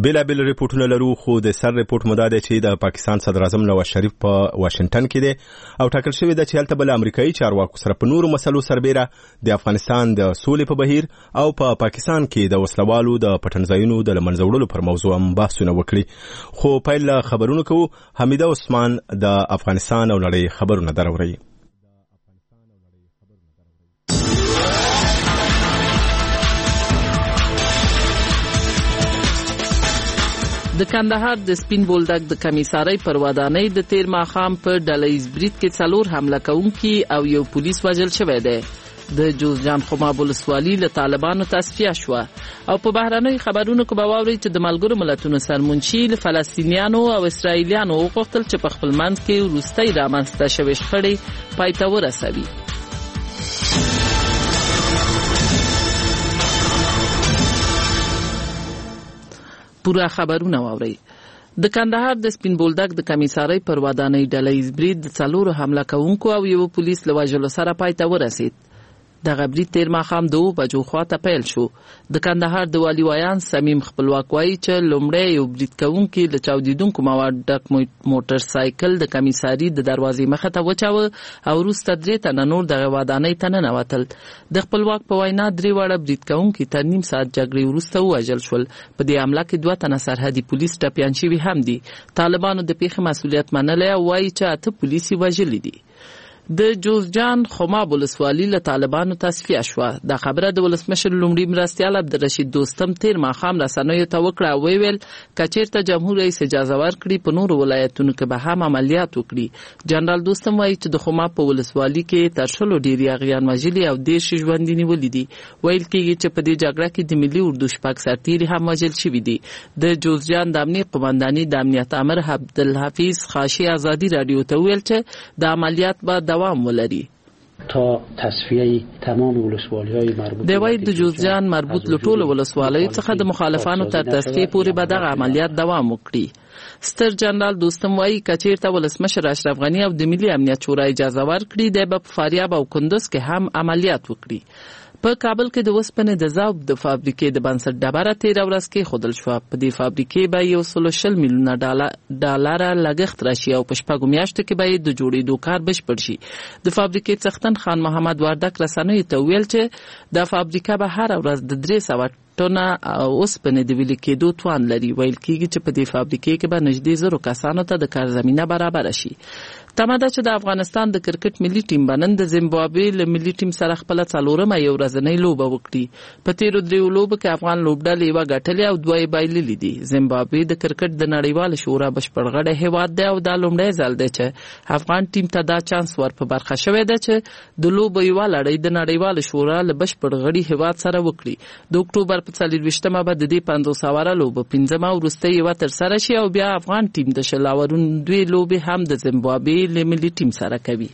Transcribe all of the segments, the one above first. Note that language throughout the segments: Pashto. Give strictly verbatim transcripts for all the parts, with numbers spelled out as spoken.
بېلابېل ریپورټونه لرو، خو د سر ریپورټ مو دا دی چې د پاکستان صدر اعظم نواز شریف په واشنګټن کې دی او ټاکل شوی ده چې هلته به له امریکایي چارواکو سره په نورو مسلو سربیره د افغانستان د سولې په بهیر او په پاکستان کې د وسلوالو د پټنځایونو د له منځه وړلو پر موضوع هم بحثونه وکړي. خو پیل له خبرونو کوو. حمیده عثمان د افغانستان او نړۍ خبرونه دراوړي. د کندهار د سپین بولدک د کمیسارۍ پر ودانۍ د تیر ماښام په ډلهیز برید کې څلور حمله کوونکي او یو پولیس وژل شوی دی. د جوزجان خماب ولسوالي له طالبانو تصفیه شوه. او په بهرنیو خبرونو کې به واورئ چې د ملګرو ملتونو سرمنشي له فلسطینیانو او اسرائیلیانو وغوښتل چې په خپل منځ کې وروستۍ رامنځته شوې شخړې پای ته ورسوي. پورا خبرونه واورئ. د کندهار د سپین بولدک د کمیسارۍ پر ودانۍ ډلهیز برید د څلورو حمله کوونکو او یو پولیس له وژلو سره پای ته ورسید. دغه برید تیر ماښام د اوه بجو خواته پیل شو. د کندهار د والي ویان صمیم خپلواک وایي چې لومړی یو برید کوونکي له چاودېدونکو مواد ډک موټر سایکل د کمیساري د دروازې مخه ته وچاوه او وروسته درې تنه نور دغه ودانۍ ته ننوتل. د خپلواک په وینا درې واړه برید کوونکي تر نیم ساعت جګړې وروسته ووژل شول. په دې حمله کې دوه تنه سرحدي پولیس ټپیان شوي هم دي. طالبانو د پیښې مسؤلیت منلی او وایي چې اته پولیس یې وژلي دي. د جوزجان خماب ولسوالي له طالبانو تصفیه شوه. دا خبره د ولسمشر لومړي مرستیال عبدالرشید دوستم تیر ماښام رسنیو ته وکړه او ویل که چېرته جمهور رئیس اجازه ورکړي په نورو ولایتونو کې به هم عملیات وکړي. جنرال دوستم وایي چې د خماب په ولسوالي کې تر شلو ډېر یاغیان وژلي او دېرش ژوندي نیولي دي. ویل کېږي چې په دې جګړه کې د ملي اردو شپږ سرتیري هم وژل شوي دي. د جوزجان د امنیې قمنداني د امنیت امر عبدالحفیظ خاشي ازادي راډیو ته ویل چې د عملیات به دوام ولري. تا تصفیه تمام ولسوالی‌های مربوط د وای د جوزجان مربوط له ټولو ولسوالیو څخه د مخالفانو تر تصفیه پورې به دغه عملیات دوام وکړي. ستر جنرال دوستم وایي که چېرته ولسمشر اشرف غني او د ملي امنیت شورا اجازه ورکړي دی به په فاریاب او کندوز کې هم عملیات وکړي. په کابل کې د اوسپنې د ذوب د فابریکې د بنسټ ډبره تېره ورځ کېښودل شوه. په دې فابریکې به یو سل شل میلیونه ډالره لګښت راشي او په شپږو میاشتو کې به یې د جوړېدو کار بشپړ شي. د فابریکې څښتن خان محمد وردک رسنیو ته ویل چې دا فابریکه به هره ورځ د درې سوه ټنه اوسپنې د ویلې کېدو توان لري. ویل کېږي چې په دې فابریکې کې به نږدې زرو کسانو ته د کار زمینه برابره شي. تمه ده چې د افغانستان د کرکټ ملي ټیم به نن د زیمبابوې له ملي ټیم سره خپله څلورمه یو ورځنۍ لوبه وکړي. په تېرو دریو لوبو کې افغان لوبډلې یوه ګټلې او دوه یې بایللې دي. زیمبابوې د کرکټ د نړیوال شورا بشپړ غړی هېواد دی او دا لومړی ځل دی چې افغان ټیم ته دا چانس ور په برخه شوی دی چې د لوبو یوه لړۍ د نړیوال شورا له بشپړ غړي هېواد سره وکړي. د اکتوبر په څلېرویشتمه به د دې پنځوس اوره لوبه پنځمه او وروستۍ یوه ترسره شي او بیا افغان ټیم د شل اورونو دوې لوبې هم د زیمبابوې له ملي ټیم سره کوي.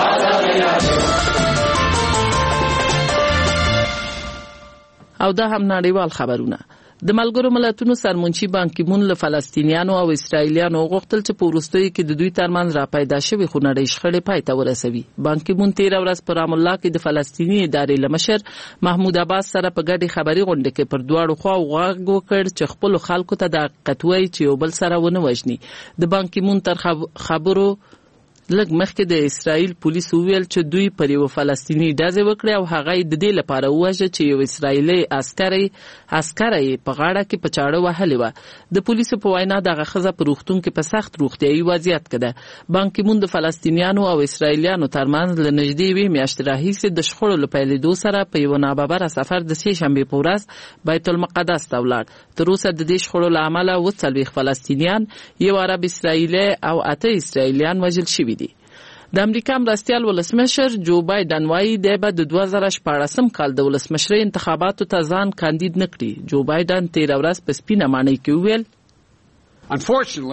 او دا هم نړیوال خبرونه. د ملګرو ملتونو سرمنشي بان کی مون له فلسطینیانو او اسرائیلیانو غوښتل چې په وروستیو کې د دوی ترمنځ را پیدا شوې خونړۍ شخړې پای ته ورسوي. بان کی مون تېره ورځ په رام الله کې د فلسطیني ادارې له مشر محمود عباس سره په ګډې خبري غونډه کې پر دواړو خواو غږ وکړ چې خپلو خلکو ته د حقیقت وایي چې یو بل سره ونه وژني. د بان کی مون تر خبرو لږ مخکې د اسرائیل پولیسو وویل چې دوی پر یو فلسطیني ډزې وکړې او هغه یې د دې لپاره ووژه چې یو اسرائیلي عسکری عسکره یې په غاړه کې په چاړه وهلې وه. د پولیسو په وینا دغه ښځه په روغتون کې په سخت روغتیایي وضعیت کې ده. بان کی مون د فلسطینیانو او اسرائیلیانو ترمنځ له نږدې یوې میاشتې راهیسې د شخړو له پیلېدو سره په یوه ناببره سفر د سې شنبې په ورځ بیت المقدس ته ولاړ. تر اوسه د دې شخړو له امله اووه څلوېښت فلسطینیان، یو عرب اسرائیلی او اته اسرائیلیان وژل شوي دي. د امریکا مرستیال ولسمشر جو بایدن وایي دی به د دوه زره شپاړسم کال د ولسمشرۍ انتخاباتو ته ځان کاندید نه کړي. جو بایدن تېره ورځ په سپینه ماڼۍ کې وویل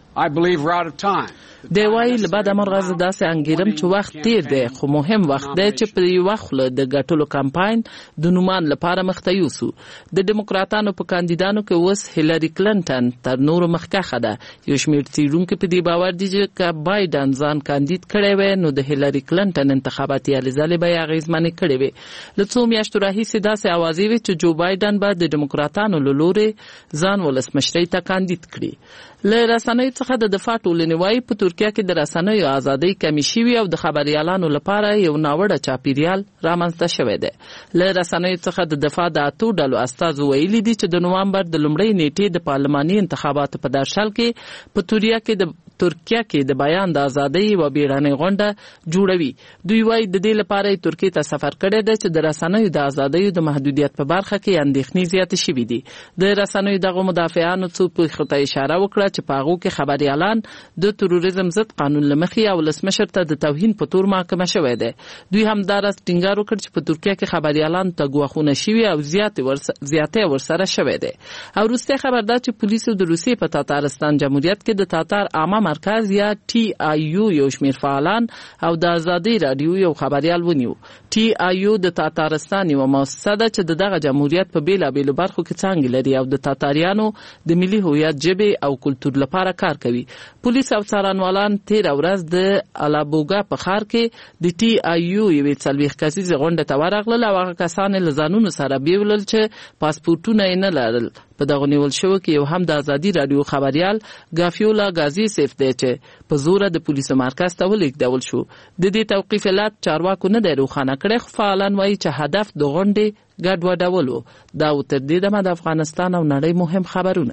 I believe we're out of time. دی وایي له بده مرغه زه داسې انګیرم چې وخت تیر دی، خو مهم وخت دی چې په یوه خوله د ګټلو کمپاین د نومان لپاره مخته یوسو. د ډیموکراتانو په کاندیدانو کې اوس هیلاري کلینټن تر نورو مخکښه ده. یو شمېر څېړونکي په دې باور دي چې که بایډن ځان کاندید کړی وی نو د هیلاري کلینټن انتخاباتي هلې ځلې به یې اغېزمنې کړې وې. له څو میاشتو راهیسې داسې اوازې وې چې جو بایډن به د ډیموکراتانو له لورې ځان ولسمشرۍ ته کاندید کړي. له رسنیو څخه د دفاع ټولنې وایي په ترکیه کې د رسنیو ازادۍ کمې شوې او د خبریالانو لپاره یو ناوړه چاپیریال رامنځته شوی دی. له رسنیو څخه د دفاع د اتو ډلو استازو ویلي دي چې د نوامبر د لومړۍ نیټې د پارلماني انتخاباتو په درشل کې په ترکیه کې د ترکیه کې د بیان د ازادۍ و بیړنۍ غونډه جوړوي. دوی وایي د دې لپاره ترکیه ته سفر کړی دی چې د رسنیو د ازادۍ د محدودیت په برخه کې اندېښنې زیاتې شوې دي. د رسنیو دغه مدافعانو څو پېښو ته اشاره وکړه چې په هغو کې خبریالان د تروریزم ضد قانون له مخې او ولسمشر ته د توهین په تور محاکمه شوی دی. دوی همداراز ټینګار وکړ چې په ترکیه کې خبریالان ته ګواښونه شوي او زیاتې ورسره شوی دی. او وروستی خبر دا چې پولیسو د روسیې په تاتارستان جمهوریت کې د تاتار عامه مرکز یا ټي آی یو یو شمېر فعالان او د ازادۍ راډیو یو خبریال ونیو. ټي آی یو د تاتارستان یوه مؤسسه ده چې د دغه جمهوریت په بېلابېلو برخو کې څانګې لري او د تاتاریانو د ملي هویت ژبې او کلتور لپاره کار کوي. پولیس او څارنوالان تېره ورځ د الابوګا په ښار کې د ټي آی یو یوې څلوېښت کسیزې غونډې ته ورغلل او هغه کسان یې له ځانونو سره بیولل چې پاسپورټونه یې نه لرل. په دغه نیول شوو کې یو هم د ازادي راډیو خبریال ګافیولا غازي سیف دی چې په زوره د پولیسو مرکز ته ولېږدول شو. د دې توقیف علت چارواکو نه دی روښانه کړی، خو فعالان وایي چې هدف د غونډې ګډوډول و. دا و تر دې دمه د افغانستان او نړۍ مهم خبرونه.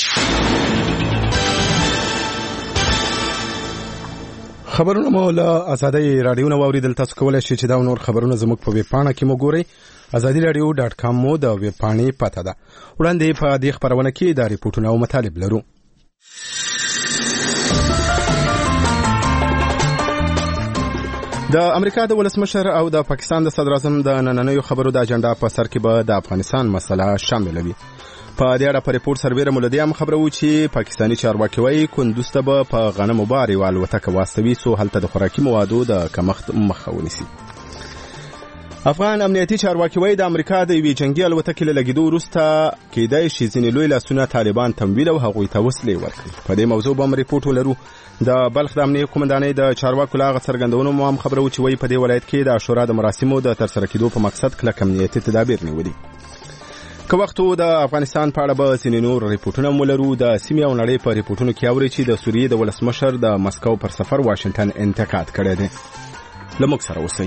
خبرونه مو له ازادي راډیو نه واوریدل. تاسو کولای شئ چې دا نور خبرونه زموږ په ویب پاڼه کې مو ګورئ. ازادي راډیو ډاټ کام مو د ویب پاڼې پته ده. وړاندې په دې خبرونه کې د ریپورتونو او مطالب لرو. د امریکا د ولسمشر او د پاکستان د صدر اعظم د نننیو خبرو د اجنډا په سر کې به د افغانستان مسله شامل وي. په دې اړه په ریپورت سربېره مولدي هم خبرو چې پاکستاني چارواکي وایي کندوز ته به په غنمو بارې والوتکه واستوي څو هلته د خوراکي موادو د کمښت مخه ونیسي. افغان امنیتي چارواکي وایي د امریکا د یوې جنگي الوتکې له لګېدو وروسته کېدای شي ځینې لوی لاسونه طالبان تمویل او هغوی ته وسلې ورکړي. په دې موضوع به هم ریپورټ ولرو. د بلخ د امنیه قومندانۍ د چارواکو له هغه څرګندونو مو هم خبرو چې وایي په دې ولایت کې د عاشورا د مراسمو د ترسره کېدو په مقصد کلک امنیتي تدابیر نیولي. که وخت د افغانستان په اړه به ځینې نور ریپورټونه هم ولرو. د سیمې او نړۍ په ریپورټونو کې اورئ چې د سوریې د ولسمشر د مسکو پر سفر واشنګټن انتقاد کړی دی. له موږ سره اوسئ.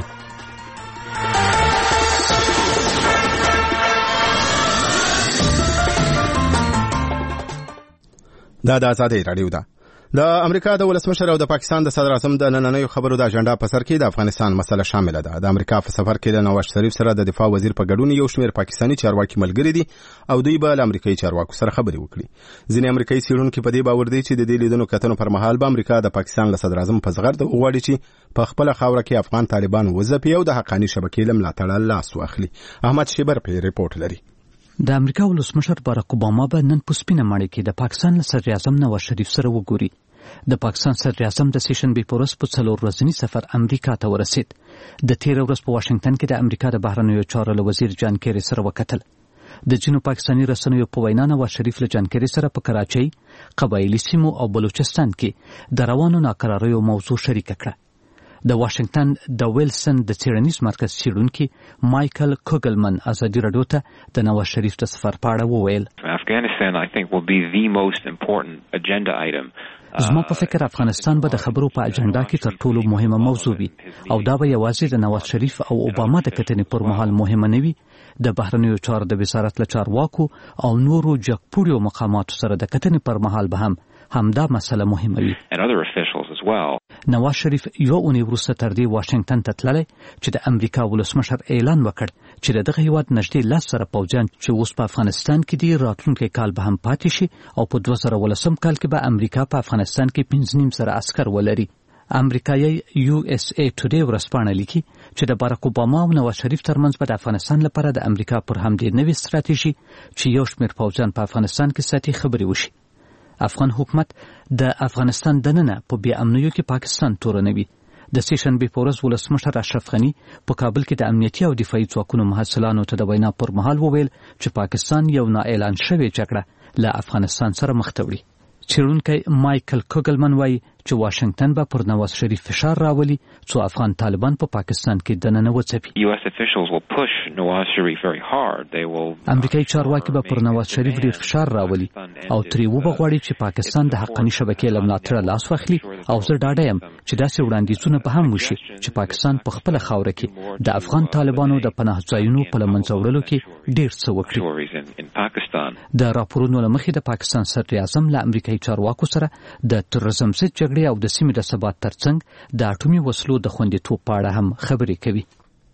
دا د ازادي راډیو ده. د امریکا د ولسمشر او د پاکستان د صدر اعظم د نننیو خبرو د اجنډا په سر کې د افغانستان مسله شامله ده. د امریکا په سفر کې د نواز شریف سره د دفاع وزیر په ګډون یو شمېر پاکستاني چارواکي ملګري دي او دوی به له امریکایي چارواکو سره خبرې وکړي. ځینې امریکایي څېړونکي په دې باور دي چې د دې لیدنو کتنو پر مهال به امریکا د پاکستان له صدر اعظم په زغرد وغواړي چې په خپله خاوره کې افغان طالبان وځپي او د حقاني شبکې له ملاتړه لاس واخلي. احمد شیبر په ریپورت لري. د امریکا ولسمشر باراک اوباما به نن په سپینه ماڼۍ کې د پاکستان له صدر اعظم نواز شریف سره وګوري. د پاکستان صدر اعظم د سیشنبې په ورځ په څلور ورځني سفر امریکا ته ورسید. د تېره ورځ په واشنګټن کې د امریکا د بهرنیو چارو له وزیر جان کیری سره وکتل. د ځینو پاکستاني رسنیو په وینا نواز شریف له جان کیری سره په کراچۍ، قبایلي سیمو او بلوچستان کې د روانو ناکراریو موضوع شریکه کړه. د واشنګټن د ویلسن د څېړنیز مرکز څېړونکي مایکل کوګلمن ازادي راډیو ته د نواز شریف د سفر په اړه وویل. Afghanistan I think will be the most important agenda item. زما په فکر افغانستان به د خبرو په اجنډا کې تر ټولو مهمه موضوع وي او دا به یوازې د نواز شریف او اوباما د کتنې پر مهال مهمه نه وي. د بهرنیو چارو د وزارت له چارواکو او نورو جګپوړیو مقاماتو سره د کتنې پر مهال به هم همدا مسله مهمه وي. نواز شریف یو اونۍ وروسته تر دې واشنګټن ته تللی چې د امریکا ولسمشر اعلان وکړ چې د دغه هیواد نږدې لس زره پوځیان چې اوس په افغانستان کې دي راتلونکی کال به هم پاتې شي او په دوه زره ولسم کال کې به امریکا په افغانستان کې پنځه نیم زره عسکر ولري. امریکایي یو اس ای ټوډے ورځپاڼه لیکي چې د باراک اوباما او نواز شریف ترمنځ به د افغانستان لپاره د امریکا پر همدې نوې ستراتیژي چې یو شمېر پوځیان په افغانستان کې ساتي خبرې وشي. افغان حکومت د افغانستان دننه په بې امنیو کې پاکستان تورنوي. د سیشنبې په ورځ ولسمشر اشرف غني په کابل کې د امنیتي او دفاعي ځواکونو محصلانو ته د وینا پر مهال وویل چې پاکستان یو نااعلان شوې جګړه له افغانستان سره مخ ته وړي. چیرونکی مایکل کوګلمن وایي چې واشنگټن به پر نواز شریف فشار راولي څو افغان طالبان په پاکستان کې دننه وڅپي. امریکایي چارواکي به پر نواز شریف ډیر فشار راولي او ترې وبغواړي چې پاکستان د حقاني شبکې له ملاتړه لاس واخلي او زه ډاډه یم چې داسې وړاندیزونه به هم وشي چې پاکستان په خپله خاوره کې د افغان طالبانو د پناه ځایونو په له منځه وړلو کې ډیر څه وکړي. د راپورونو له مخې د پاکستان صدر اعظم له امریکایي چارواکو سره د تروریزم ضد جګړې او د سیمې د ثبات ترڅنګ د اټومي وسلو د خوندیتوب په اړه هم خبرې کوي.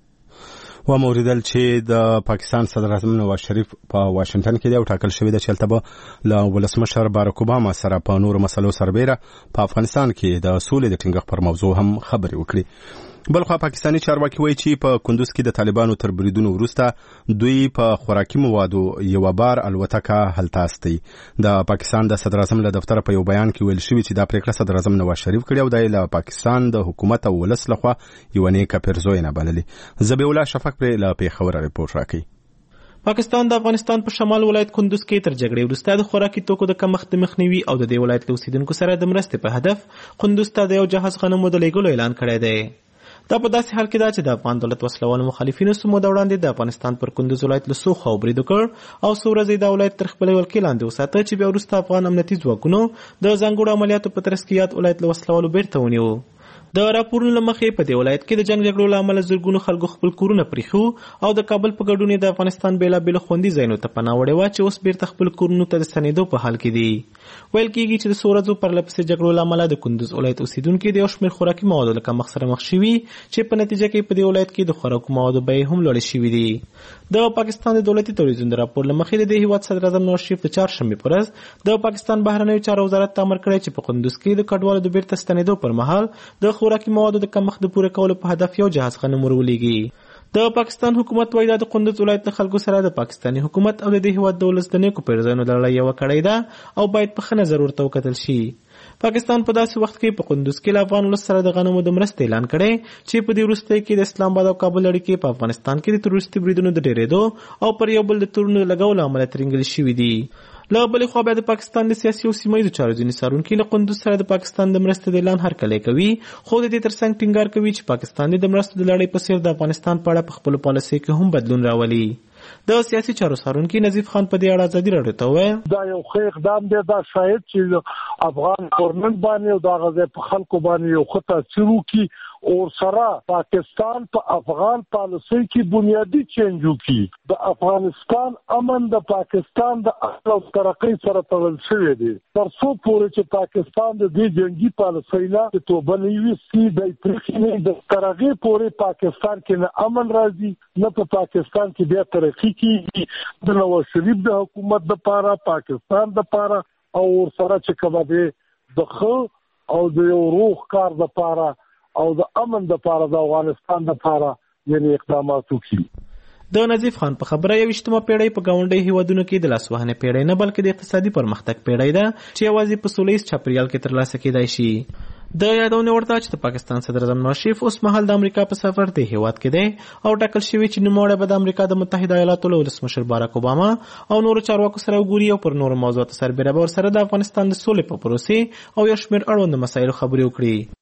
و موریدل چې د پاکستان صدر اعظم نواز شریف په واشنگټن کې دی او ټاکل شوی دی چې هلته به له ولسمشر باراک اوباما سره په نورو مسلو سربیره په افغانستان کې د سولې د ټینګښت پر موضوع هم خبرې وکړي. بلخوا پاکستاني چارواکي وایي چې په کندوز کې د طالبانو تر بریدونو وروسته دوی په خوراکي موادو یو بار الوتکه هلته استي. د پاکستان د صدر اعظم له دفتر په یو بیان کې ویل شوی چې دا پریکړه صدر اعظم نواز شریف کړې او د له پاکستان د حکومت او ولس لخوا یو نیکه پیرزوینه بللې. زبیح الله شفق پر له پیښور ریپورت راکړي. پاکستان د افغانستان په شمال ولایت کندوز کې تر جګړې وروسته د خوراکي توکو د کمښت د مخنیوي او د دې ولایت له اوسیدونکو سره د مرستې په هدف کندوز ته د یو جهاز غنمو د لیږلو اعلان کړی دی. دا په داسې حال کې ده چې د افغان دولت وسلوالو مخالفینو څو موده وړاندې د افغانستان پر کندوز ولایت له څو خواو برید وکړ او څو ورځې دا ولایت تر خپلې ولکې لاندې وساته چې بیا وروسته افغان امنیتي ځواکونو د ځانګړو عملیاتو په ترڅ کې یاد ولایت له وسلوالو بیرته ونیو. د راپورونو له مخې په دې ولایت کې د جنګ جګړو له امله زرګونو خلکو خپل کورونه پرېښو او د کابل په ګډون د افغانستان بېلابېلو خوندي ځایونو ته پناه وړې وه چې اوس بیرته خپل کورونو ته د ستنېدو په حال کې دي. ویل کېږي چې د څو ورځو پرلهپسې جګړو له امله د کندوز ولایت اوسیدونکي د یو شمېر خوراکي موادو له کمښت سره مخ شوي چې په نتیجه کې په دې ولایت کې د خوراکو موادو بیې هم لوړې شوي دي. د پاکستان د دولتي تلویزیون د راپور له مخې د دې هېواد صدر اعظم نواز شریف د چهارشنبې په ورځ د پاکستان بهرنیو چارو وزارت ته امر کړی چې په کندوز کې د کډوالو د بیرته ستنېدو پر مهال د خوراکي موادو د کمښت د پوره کولو په هدف یو جهاز غنم ورولېږي. د پاکستان حکومت وایي دا د کندوز ولایت د خلکو سره د پاکستاني حکومت او د دې هېواد د ولس د نیکو پیرزوینو د لړۍ یوه کړۍ ده او باید په ښه نظر ورته وکتل شي. پاکستان په داسې وخت کې په کندوز کې له افغان ولس سره د غنمو د مرستې اعلان کړی چې په دې وروستیو کې د اسلام آباد او کابل اړیکې په افغانستان کې د تروریستي بریدونو د ډېرېدو او پر یو بل د تورونو لګولو له امله ترینګلې شوي دي. له بلې خوا بیا د پاکستان د سیاسي او سیمه ییزو چارو ځینې څارونکي له کندوز سره د پاکستان د مرستې د اعلان هرکلی کوي خو د دې ترڅنګ ټینګار کوي چې پاکستان د مرستو د لړۍ په څېر د افغانستان په اړه په خپلو پالیسیو کې هم بدلون راولي. د سیاسي چارو څارونکي نظیف خان په دې اړه ازادي راډیو ته وویل دا یو ښه اقدام دی. دا شاید چې افغان ګورنمنټ باندې او دغه ځای په خلکو باندې یو ښه تاثیر وکړي او سره پاکستان په افغان پالیسۍ کې بنیادی چینج وکړي. د افغانستان امن د پاکستان د اصل او ترقۍ سره تړل شوی دی. تر څو پورې چې پاکستان د دې جنګي پالیسۍ نه توبه نه ویستي دی پرېښي نه د تر هغې پورې پاکستان کې نه امن راځي نه په پاکستان کې بیا ترقي کېږي. د نواز شریف د حکومت دپاره پاکستان دپاره او ورسره چې کومه دی د ښه او د یو روغ کار دپاره او د امن دپاره د افغانستان دپاره یعنې اقدامات وکړي. د نظیف خان په خبره یویشتمه پیړۍ په ګاونډي هیوادونو کې د لاسوهنې پیړۍ نه بلکې د اقتصادي پرمختګ پیړۍ ده چې یوازې په سوله ییز چاپیریال کې ترلاسه کېدای شي. د یادونې وړ ده چې د پاکستان صدر اعظم نواز شریف اوس مهال د امریکا په سفر دی هیواد کې دی او ټاکل شوي چې نوموړی به د امریکا د متحده ایالاتو له ولسمشر باراک اوباما او نورو چارواکو سره وګوري او پر نورو موضوعاتو سربیره به ورسره د افغانستان د سولې په پروسې او یو شمېر اړوندو مسایلو خبرې وکړي.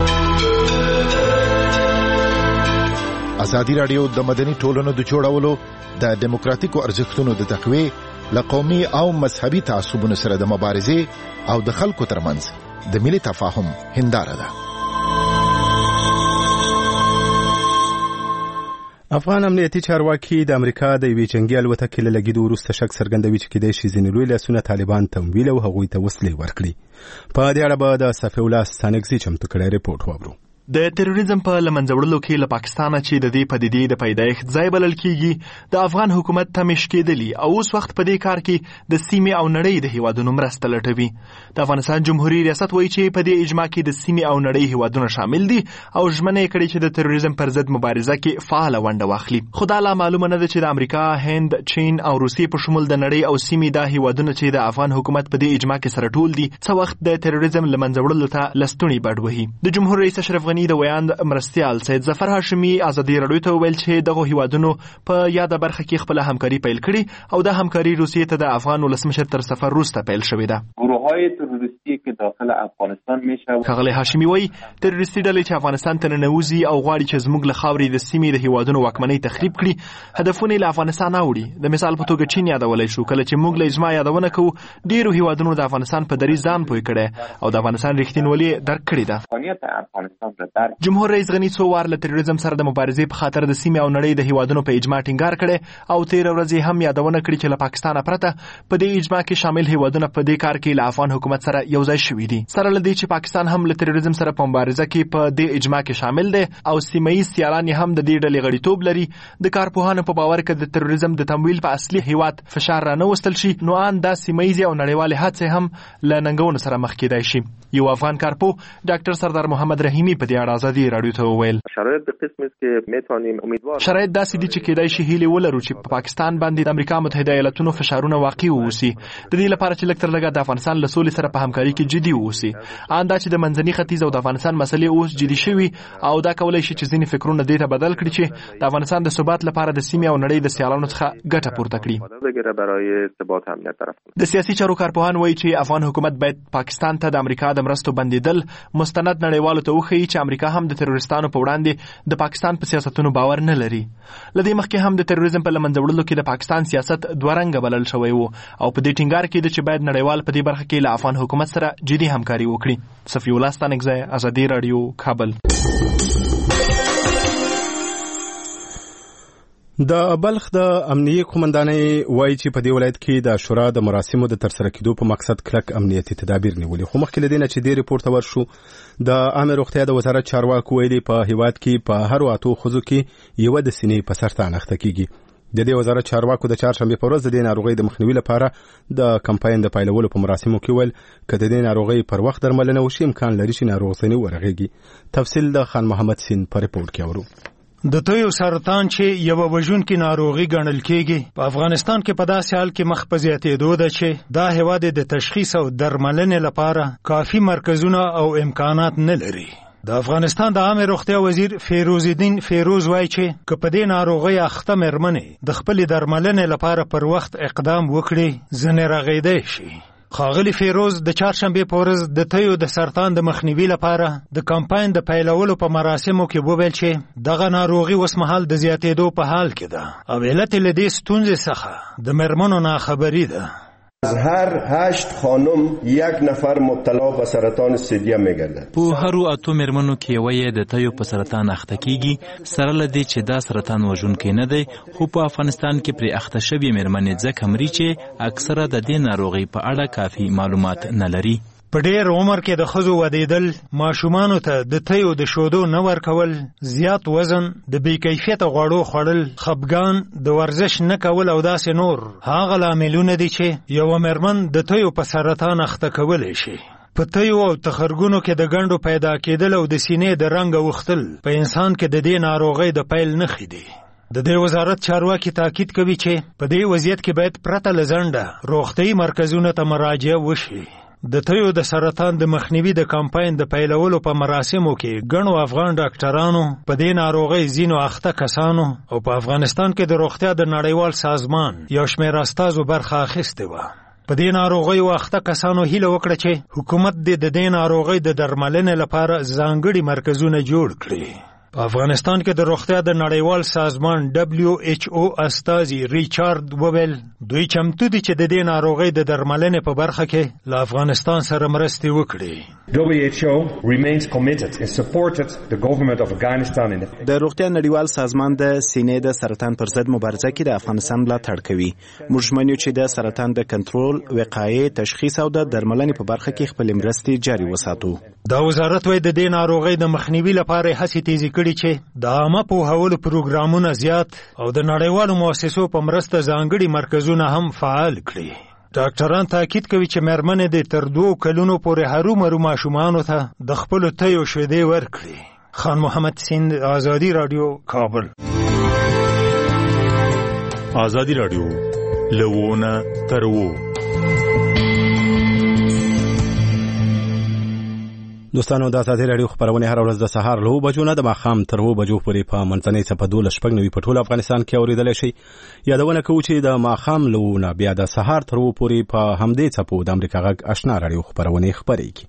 ازادي راډیو د مدني ټولنو د جوړولو د دیموکراتیکو ارزښتونو د تقویې له قومي او مذهبي تعصبونو سره د مبارزې او د خلکو ترمنځ د ملي تفاهم هنداره ده. افغان امنیتي چارواکي د امریکا د یوې جنګي الوتکې له لګېدو وروسته شک څرګندوي چې کیدای شي ځینې لوی لاسونه طالبان تمویل او هغوی ته وسلې ورکړي. په دې اړه به د صفي الله ستانکزي چمتو کړی ریپورټ واورو. د تروریزم په لمنځوړلو کې له پاکستانه چې د دې پدیدې د پیدایښت ځای بلل کیږي د افغان حکومت تمش کېدلی او اوس وخت په دې کار کې د سیمې او نړۍ د هیوادونو مرسته لټوي. د افغانستان جمهوریت ریاست وایي چې په دې اجماع کې د سیمې او نړۍ هیوادونه شامل دي او ژمنه یې کړې چې د تروریزم پر ضد مبارزه کې فعاله ونډه واخلي. خو دا لا معلومه نه ده چې د امریکا، هند، چین او روسیې په شمول د نړۍ او سیمې دا هیوادونه چې د افغان حکومت په دې اجماع کې سره ټول دي څه وخت د تروریزم لمنځوړلو ته لستوڼي بډ وهي. د جمهور رئیس اشرف غني د ویاند مرستیال سید ظفر هاشمي ازادي راډیو ته وویل چې دغه هیوادونو په یاده برخه کې خپل همکاري پیل کړي او د همکاري روسیې ته د افغان ولسمشر تر سفر وروسته پیل شوې ده. گروه‌های تروریستی که داخل افغانستان میشه ښاغلی هاشمي وایي تروریستي ډلې چې افغانستان ته ننوځي او غواړي چې زموږ له خاورې د سیمې د هیوادونو واکمنۍ تخریب کړي هدفونه یې له افغانستان اوړي. د مثال په توګه چین یادولی شو. کله چې موږ له اجماع یادونه کوو ډېرو هیوادونو د افغانستان په دریځ ځان پوه کړی او د افغانستان رښتینولي درک کړې ده. جمهور رئیس غني څو وار له تروریزم سره د مبارزې په خاطر د سیمې او نړۍ د هیوادونو په اجماع ټینګار کړی او تېره ورځ یې هم یادونه کړې چې له پاکستانه پرته په دې اجماع کې شامل هیوادونه په دې کار کې له افغان حکومت سره یو ځای شوي دي. سره له دې چې پاکستان هم له تروریزم سره په مبارزه کې په دې اجماع کې شامل دی او سیمه ییز سیالان هم د دې ډلې غړیتوب لري. د کارپوهانو په باور کې د تروریزم د تمویل په اصلي هیواد فشار رانه وستل شي نو ان دا سیمه ییز او نړیوالې هڅې هم له ننګونو سره مخ کېدای شي. یو افغان کارپو ډاکټر سردار محمد رحیمی په دې اړه ازادي راډیو ته وویل شرایط به قسم است که میتونیم امیدوار شرایط داسې دي چې کېدای شي هیله ولرو چې په پاکستان باندې د امریکا متحده ایالاتونو فشارونه واقع ووسی د دې لپاره چې لکتر لګا د افغانستان له سولې سره په همکاري کې جدي ووسی. ان دا چې د منځني ختیځ او د افغانستان مسلې اوس جدي شوي او دا کولای شي چې ځینې فکرونه دې ته بدل کړي چې د افغانستان د ثبات لپاره د سیمې او نړۍ د سیالانو څخه ګټه پورته کړي. د سیاسي چارو کارپوهان وایي چې افغان حکومت باید پاکستان ته د امریکا د مرستو بندیدل مستند نړیوالو ته وښیي چې امریکا هم د تروریستانو په وړاندې د پاکستان په سیاستونو باور نه لري. لدې مخکې هم د تروریزم په لمنځوړلو کې د پاکستان سیاست دوه رنګه بلل شوی وو او په دې ټینګار کېده چې باید نړیوال په دې برخه کې له افغان حکومت سره جدي همکاري وکړي. صفي الله ستانکزی، ازادي راډیو، کابل. د بلخ د امنیه قومندانۍ وایي چې په دې ولایت کې د شورا د مراسمو د ترسره کېدو په مقصد کلک امنیتي تدابیر نیولي. خو مخکې له دې نه چې دې ریپورت ته ورشو د عامه روغتیا د وزارت چارواکو ویلي په هیواد کې په هر اتو ښځو کې یوه د سینې په سرطان اخته کېږي. د دې وزارت چارواکو د چهارشنبې په ورځ د دې ناروغۍ د مخنیوي لپاره د کمپاین د پیلولو په مراسمو کې ویل که د دې ناروغۍ پر وخت درملنه وشي امکان لري چې ناروغ ځنې ورغېږي. تفصیل د خان محمد سین په ریپورت کې اورو. د تویو سرطان چې یو وژونکې ناروغي ګڼل کېږي په افغانستان کې په داسې حال کې مخ په زیاتېدو ده چې دا هېواد د تشخیص او درملنې لپاره کافي مرکزونه او امکانات نه لري. د افغانستان د عامه روغتیا وزیر فیروز الدین فیروز وایي چې که په دې ناروغۍ اخته مېرمنې د خپلې درملنې لپاره پر وخت اقدام وکړي ځنې رغېدی شي. ښاغلی فیروز د چهارشنبې په ورځ د تیو د سرطان د مخنیوي لپاره د کمپاین د پیلولو په مراسمو کې وویل چې دغه ناروغي اوس مهال د زیاتېدو په حال کې ده او علت یې له دې ستونزې څخه د مېرمنو ناخبري ده. از هر هشت خانم یک نفر مبتلا به سرطان ثدیه میگردد. په هرو اتو مېرمنو کې یوه یې د تیو په سرطان اخته کیږي. سره له دې چې دا سرطان وژونکی نه دی خو په افغانستان کې پرې اخته شوي مېرمنې ځکه مري چې اکثره د دې ناروغۍ په اړه کافي معلومات نه لري. په ډېر عمر کې د ښځو ودېدل، ماشومانو ته د تیو د شودو نه ورکول، زیات وزن، د بې کیفیته غوړو خوړل، خپګان، د ورزش نه کول او داسې نور هغه لاملونه دي چې یوه مېرمن د تیو په سرطان اخته کولی شي. په تیو او تخرګونو کې د ګنډو پیدا کېدل او د سینې د رنګ اوښتل په انسان کې د دې ناروغۍ د پیل نښې دي. د دې وزارت چارواکي تاکید کوي چې په دې وضعیت کې باید پرته له ځنډه روغتیایي مرکزونو ته مراجعه وشي. د تیو د سرطان د مخنیوي د کمپاین د پیلولو په مراسمو کې ګڼو افغان ډاکټرانو، په دې ناروغۍ ځینو اخته کسانو او په افغانستان کې د روغتیا د نړیوال سازمان یو شمېر استازو برخه اخیستې وه. په دې ناروغۍ اخته کسانو هیله وکړه چې حکومت دې د دې ناروغۍ د درملنې لپاره ځانګړي مرکزونه جوړ کړي. په افغانستان کې د روغتیا د نړیوال سازمان دبلیو ایچ او استازي ریچارد وویل دوی چمتو دي چې د دې ناروغۍ د درملنې په برخه کې له افغانستان سره مرستې وکړي. W H O remains committed and supported the government of Afghanistan in the د روغتیا نړیوال سازمان د سینې د سرطان پر ضد مبارزه کې د افغانستان ملاتړ کوي. موږ ژمن یو چې د سرطان د کنټرول، وقایې، تشخیص او د درملنې په برخه کې خپل مرستې جاري وساتو. دا وزارت وايي د دې ناروغۍ د مخنیوي لپاره هڅې تیزې کړي چې د عامه پوهولو پروګرامونه زیات او د نړیوالو مؤسسو په مرسته ځانګړي مرکزونه هم فعال کړي. ډاکټران تاکید کوي چې مېرمنې د تر دوو کلونو پورې هرومرو ماشومانو ته د خپلو تیو شیدې ورکړي. خان محمد سیند، آزادی رادیو، کابل. آزادی رادیو لوونه ترو. دوستانو د آزادی رادیو خبرونه هر ورځ د سهار له بجو نه د ماښام تر اوو بجو پورې په منځنۍ څپه دولس شپږ نوي په ټول افغانستان کې اورېدلی شي. یادونه کوو چې د ماښام له اوو نه بیا د سهار تر اوو پورې په همدې څپو د امریکا غږ اشنا رادیو خبرونه خپرېږي.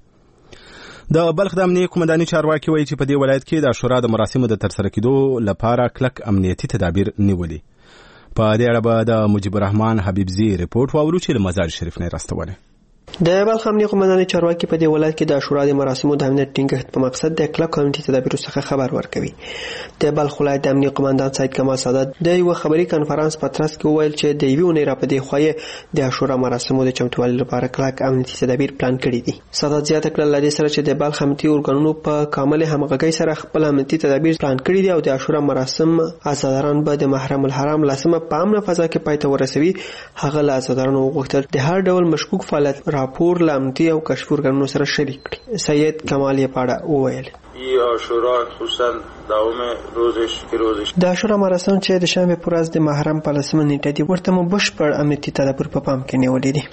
د بلخ د امنیه قومنداني چارواکي وایي چې په دې ولایت کې د عاشورا د مراسمو د ترسره کېدو لپاره کلک امنیتي تدابیر نیولي. په دې اړه به د مجیب الرحمن حبیبزي رپورټ واورو چې له مزار شریف نه راستولی. د بلخ امنیه قومنداني چارواکي په دې ولایت کې د عاشورا د مراسمو د امنیت ټینګښت په مقصد د کلک امنیتي تدابیرو څخه خبر ورکوي. د بلخ ولایت د امنیه قومندان سید کمال سادات د یو خبري کانفرنس په ترڅ کې وویل چې د یوې اونۍ راپدې خوایې د عاشورا مراسمو د چمتووالي لپاره کلک امنیتي تدابیر پلان کړي دي. سادات زیاته کړه له دې سره چې د بلخ امنیتي ارګانونو په کامل همغږۍ سره خپل امنیتي تدابیر پلان کړي دي او د عاشورا مراسم عزاداران به د محرم الحرام لاسمه په امنه فضا کې پای ته ورسوي. هغه له عزادارانو وغوښتل د هر ډول مشکوک فعالیت راپور له او کشف ورګانو سره شریک کړي. سید کمال یې پاړه وویل ای عاشورا خصوصا دوام روزش که روزش د عاشورا مراسم چې د شنبه پر ورځ د محرم په لسمه نیټه دی ورته مو بشپړ امنیتي تدابیر په پام کې نیولې دي.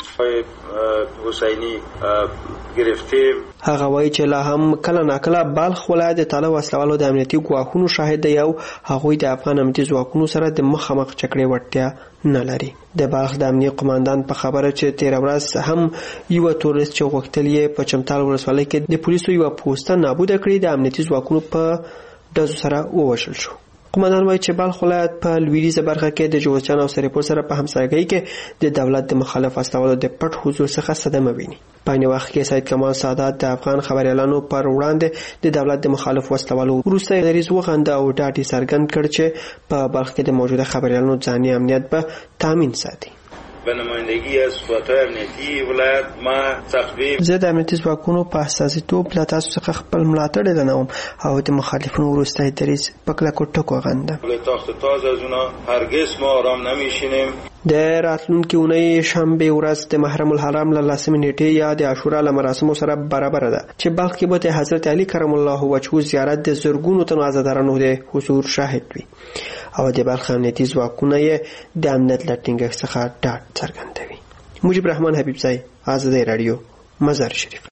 حسینی گرفتیم هغه وایي چې لا هم کله ناکله بلخ ولایت د طالب وسلوالو د امنیتي ګواښونو شاهد دی او هغوی د افغان امنیتي ځواکونو سره د مخامخ چکرې وړتیا نه لري. د بلخ د امنیه قومندان په خبره چې تیر ورځ هم یو تورست چې غوښتل یې په چمتال ولسوالۍ کې د پولیسو یو پوسټه نابوده کړې د امنیتي ځواکونو په ډزو سره ووژل شو. قومندان وایي چې بلخ ولایت په لویدیځه برخه کې د جوزجان او سرپور سره په همسایګۍ کې د دولت د مخالف استوالو د پټ حضور څخه صدمه ویني. په عین وخت کې سید کمال سادات د افغان خبريالانو پر وړاندې د دولت د مخالف استوالو وروسته دریځ وغنده او ډاډ څرګند کړ چې په بلخ کې د موجوده خبريالانو ځاني امنیت به تامین ساتي. به نمایندگی از قوت‌های امنیتی ولایت ما تقویم زه د امنیتي ځواکونو په اساسیتوب له تاسو څخه خپل ملاتړ اعلانوم او د مخالفینو وروستی دریځ په کلکو ټکو غندم. له تاخت تاز از اونا هرگز ما آرام نمیشینیم. د راتلونکي اونۍ شنبه ورځ د محرم الحرام له لسمې نیټې یا د عاشورا له مراسمو سره برابر ده چې بلخ کې به د حضرت علی کرم الله وجهه زیارت د زرګونو تنو عزادارانو د حضور شاهد وي او د بلخ امنیتي ځواکونه یې د امنیت له ټینګښت څخه ډاډ څرګندوي. مجیب الرحمن حبیبزی، آزادی رادیو، مزار شریف.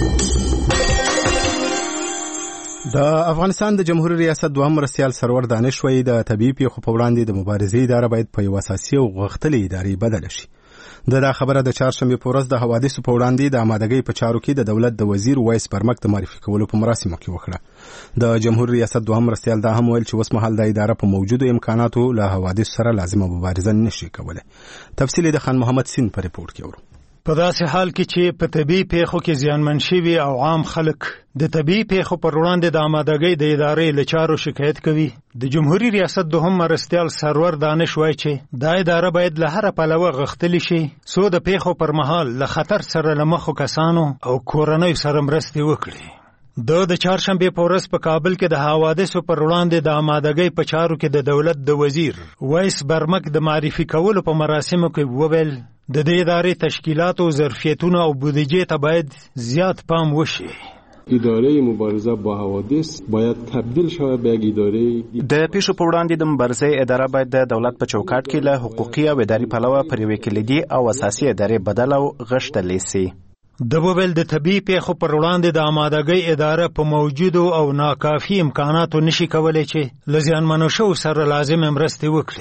د افغانستان د جمهوریت ریاست دوهم مرستیال سرور دانش وایي د طبیعي پیښو په وړاندې د مبارزې اداره باید په یوه اساسي او غښتلې ادارې بدله شي. د دا خبره د چهارشنبې په ورځ د حوادثو په وړاندې د آمادګۍ په چارو کې د دولت د وزیر وایس برمک د معرفي کولو په مراسمو کې وکړه. د جمهوریت ریاست دوهم مرستیال دا هم ویل چې اوس مهال د اداره په موجودو امکاناتو له حوادثو سره لازمه مبارزه نشي کولی. تفصیل د خان محمد سین په ریپورت کې اورو. په داسې حال کې چې په طبي پیښو کې زیانمن شوي او عام خلک د طبي پیښو پر وړاندې د آمادګۍ د ادارې له چارو شکایت کوي، د جمهوریت ریاست دوهم مرستیال سرور دانش وایي چې دا اداره باید له هره پلوه غښتلې شي څو د پیښو پر مهال له خطر سره له مخو کسانو او کورنیو سره مرستې وکړي. د د چهارشنبې په ورځ په کابل کې د حوادثو پر وړاندې د آمادګۍ په چارو کې د دولت د وزیر وایس برمک د معرفي کولو په مراسمو کې وویل د دې ادارې تشکیلاتو، ظرفیتونو او بودیجې ته باید زیات پام وشي. اداره مبارزه با حوادث باید تبدیل شود به یک اداره د پیښو په وړاندې د مبارزې اداره باید د دولت په چوکاټ کې له حقوقي او اداري پلوه پر یوې کلیدي او اساسي ادارې بدل او غښتلې سي. د وویل د طبي پیښو پر وړاندې د آمادګۍ اداره په موجودو او ناکافي امکاناتو نشي کولی چې له زیانمنو شوو سره لازمې مرستې وکړي.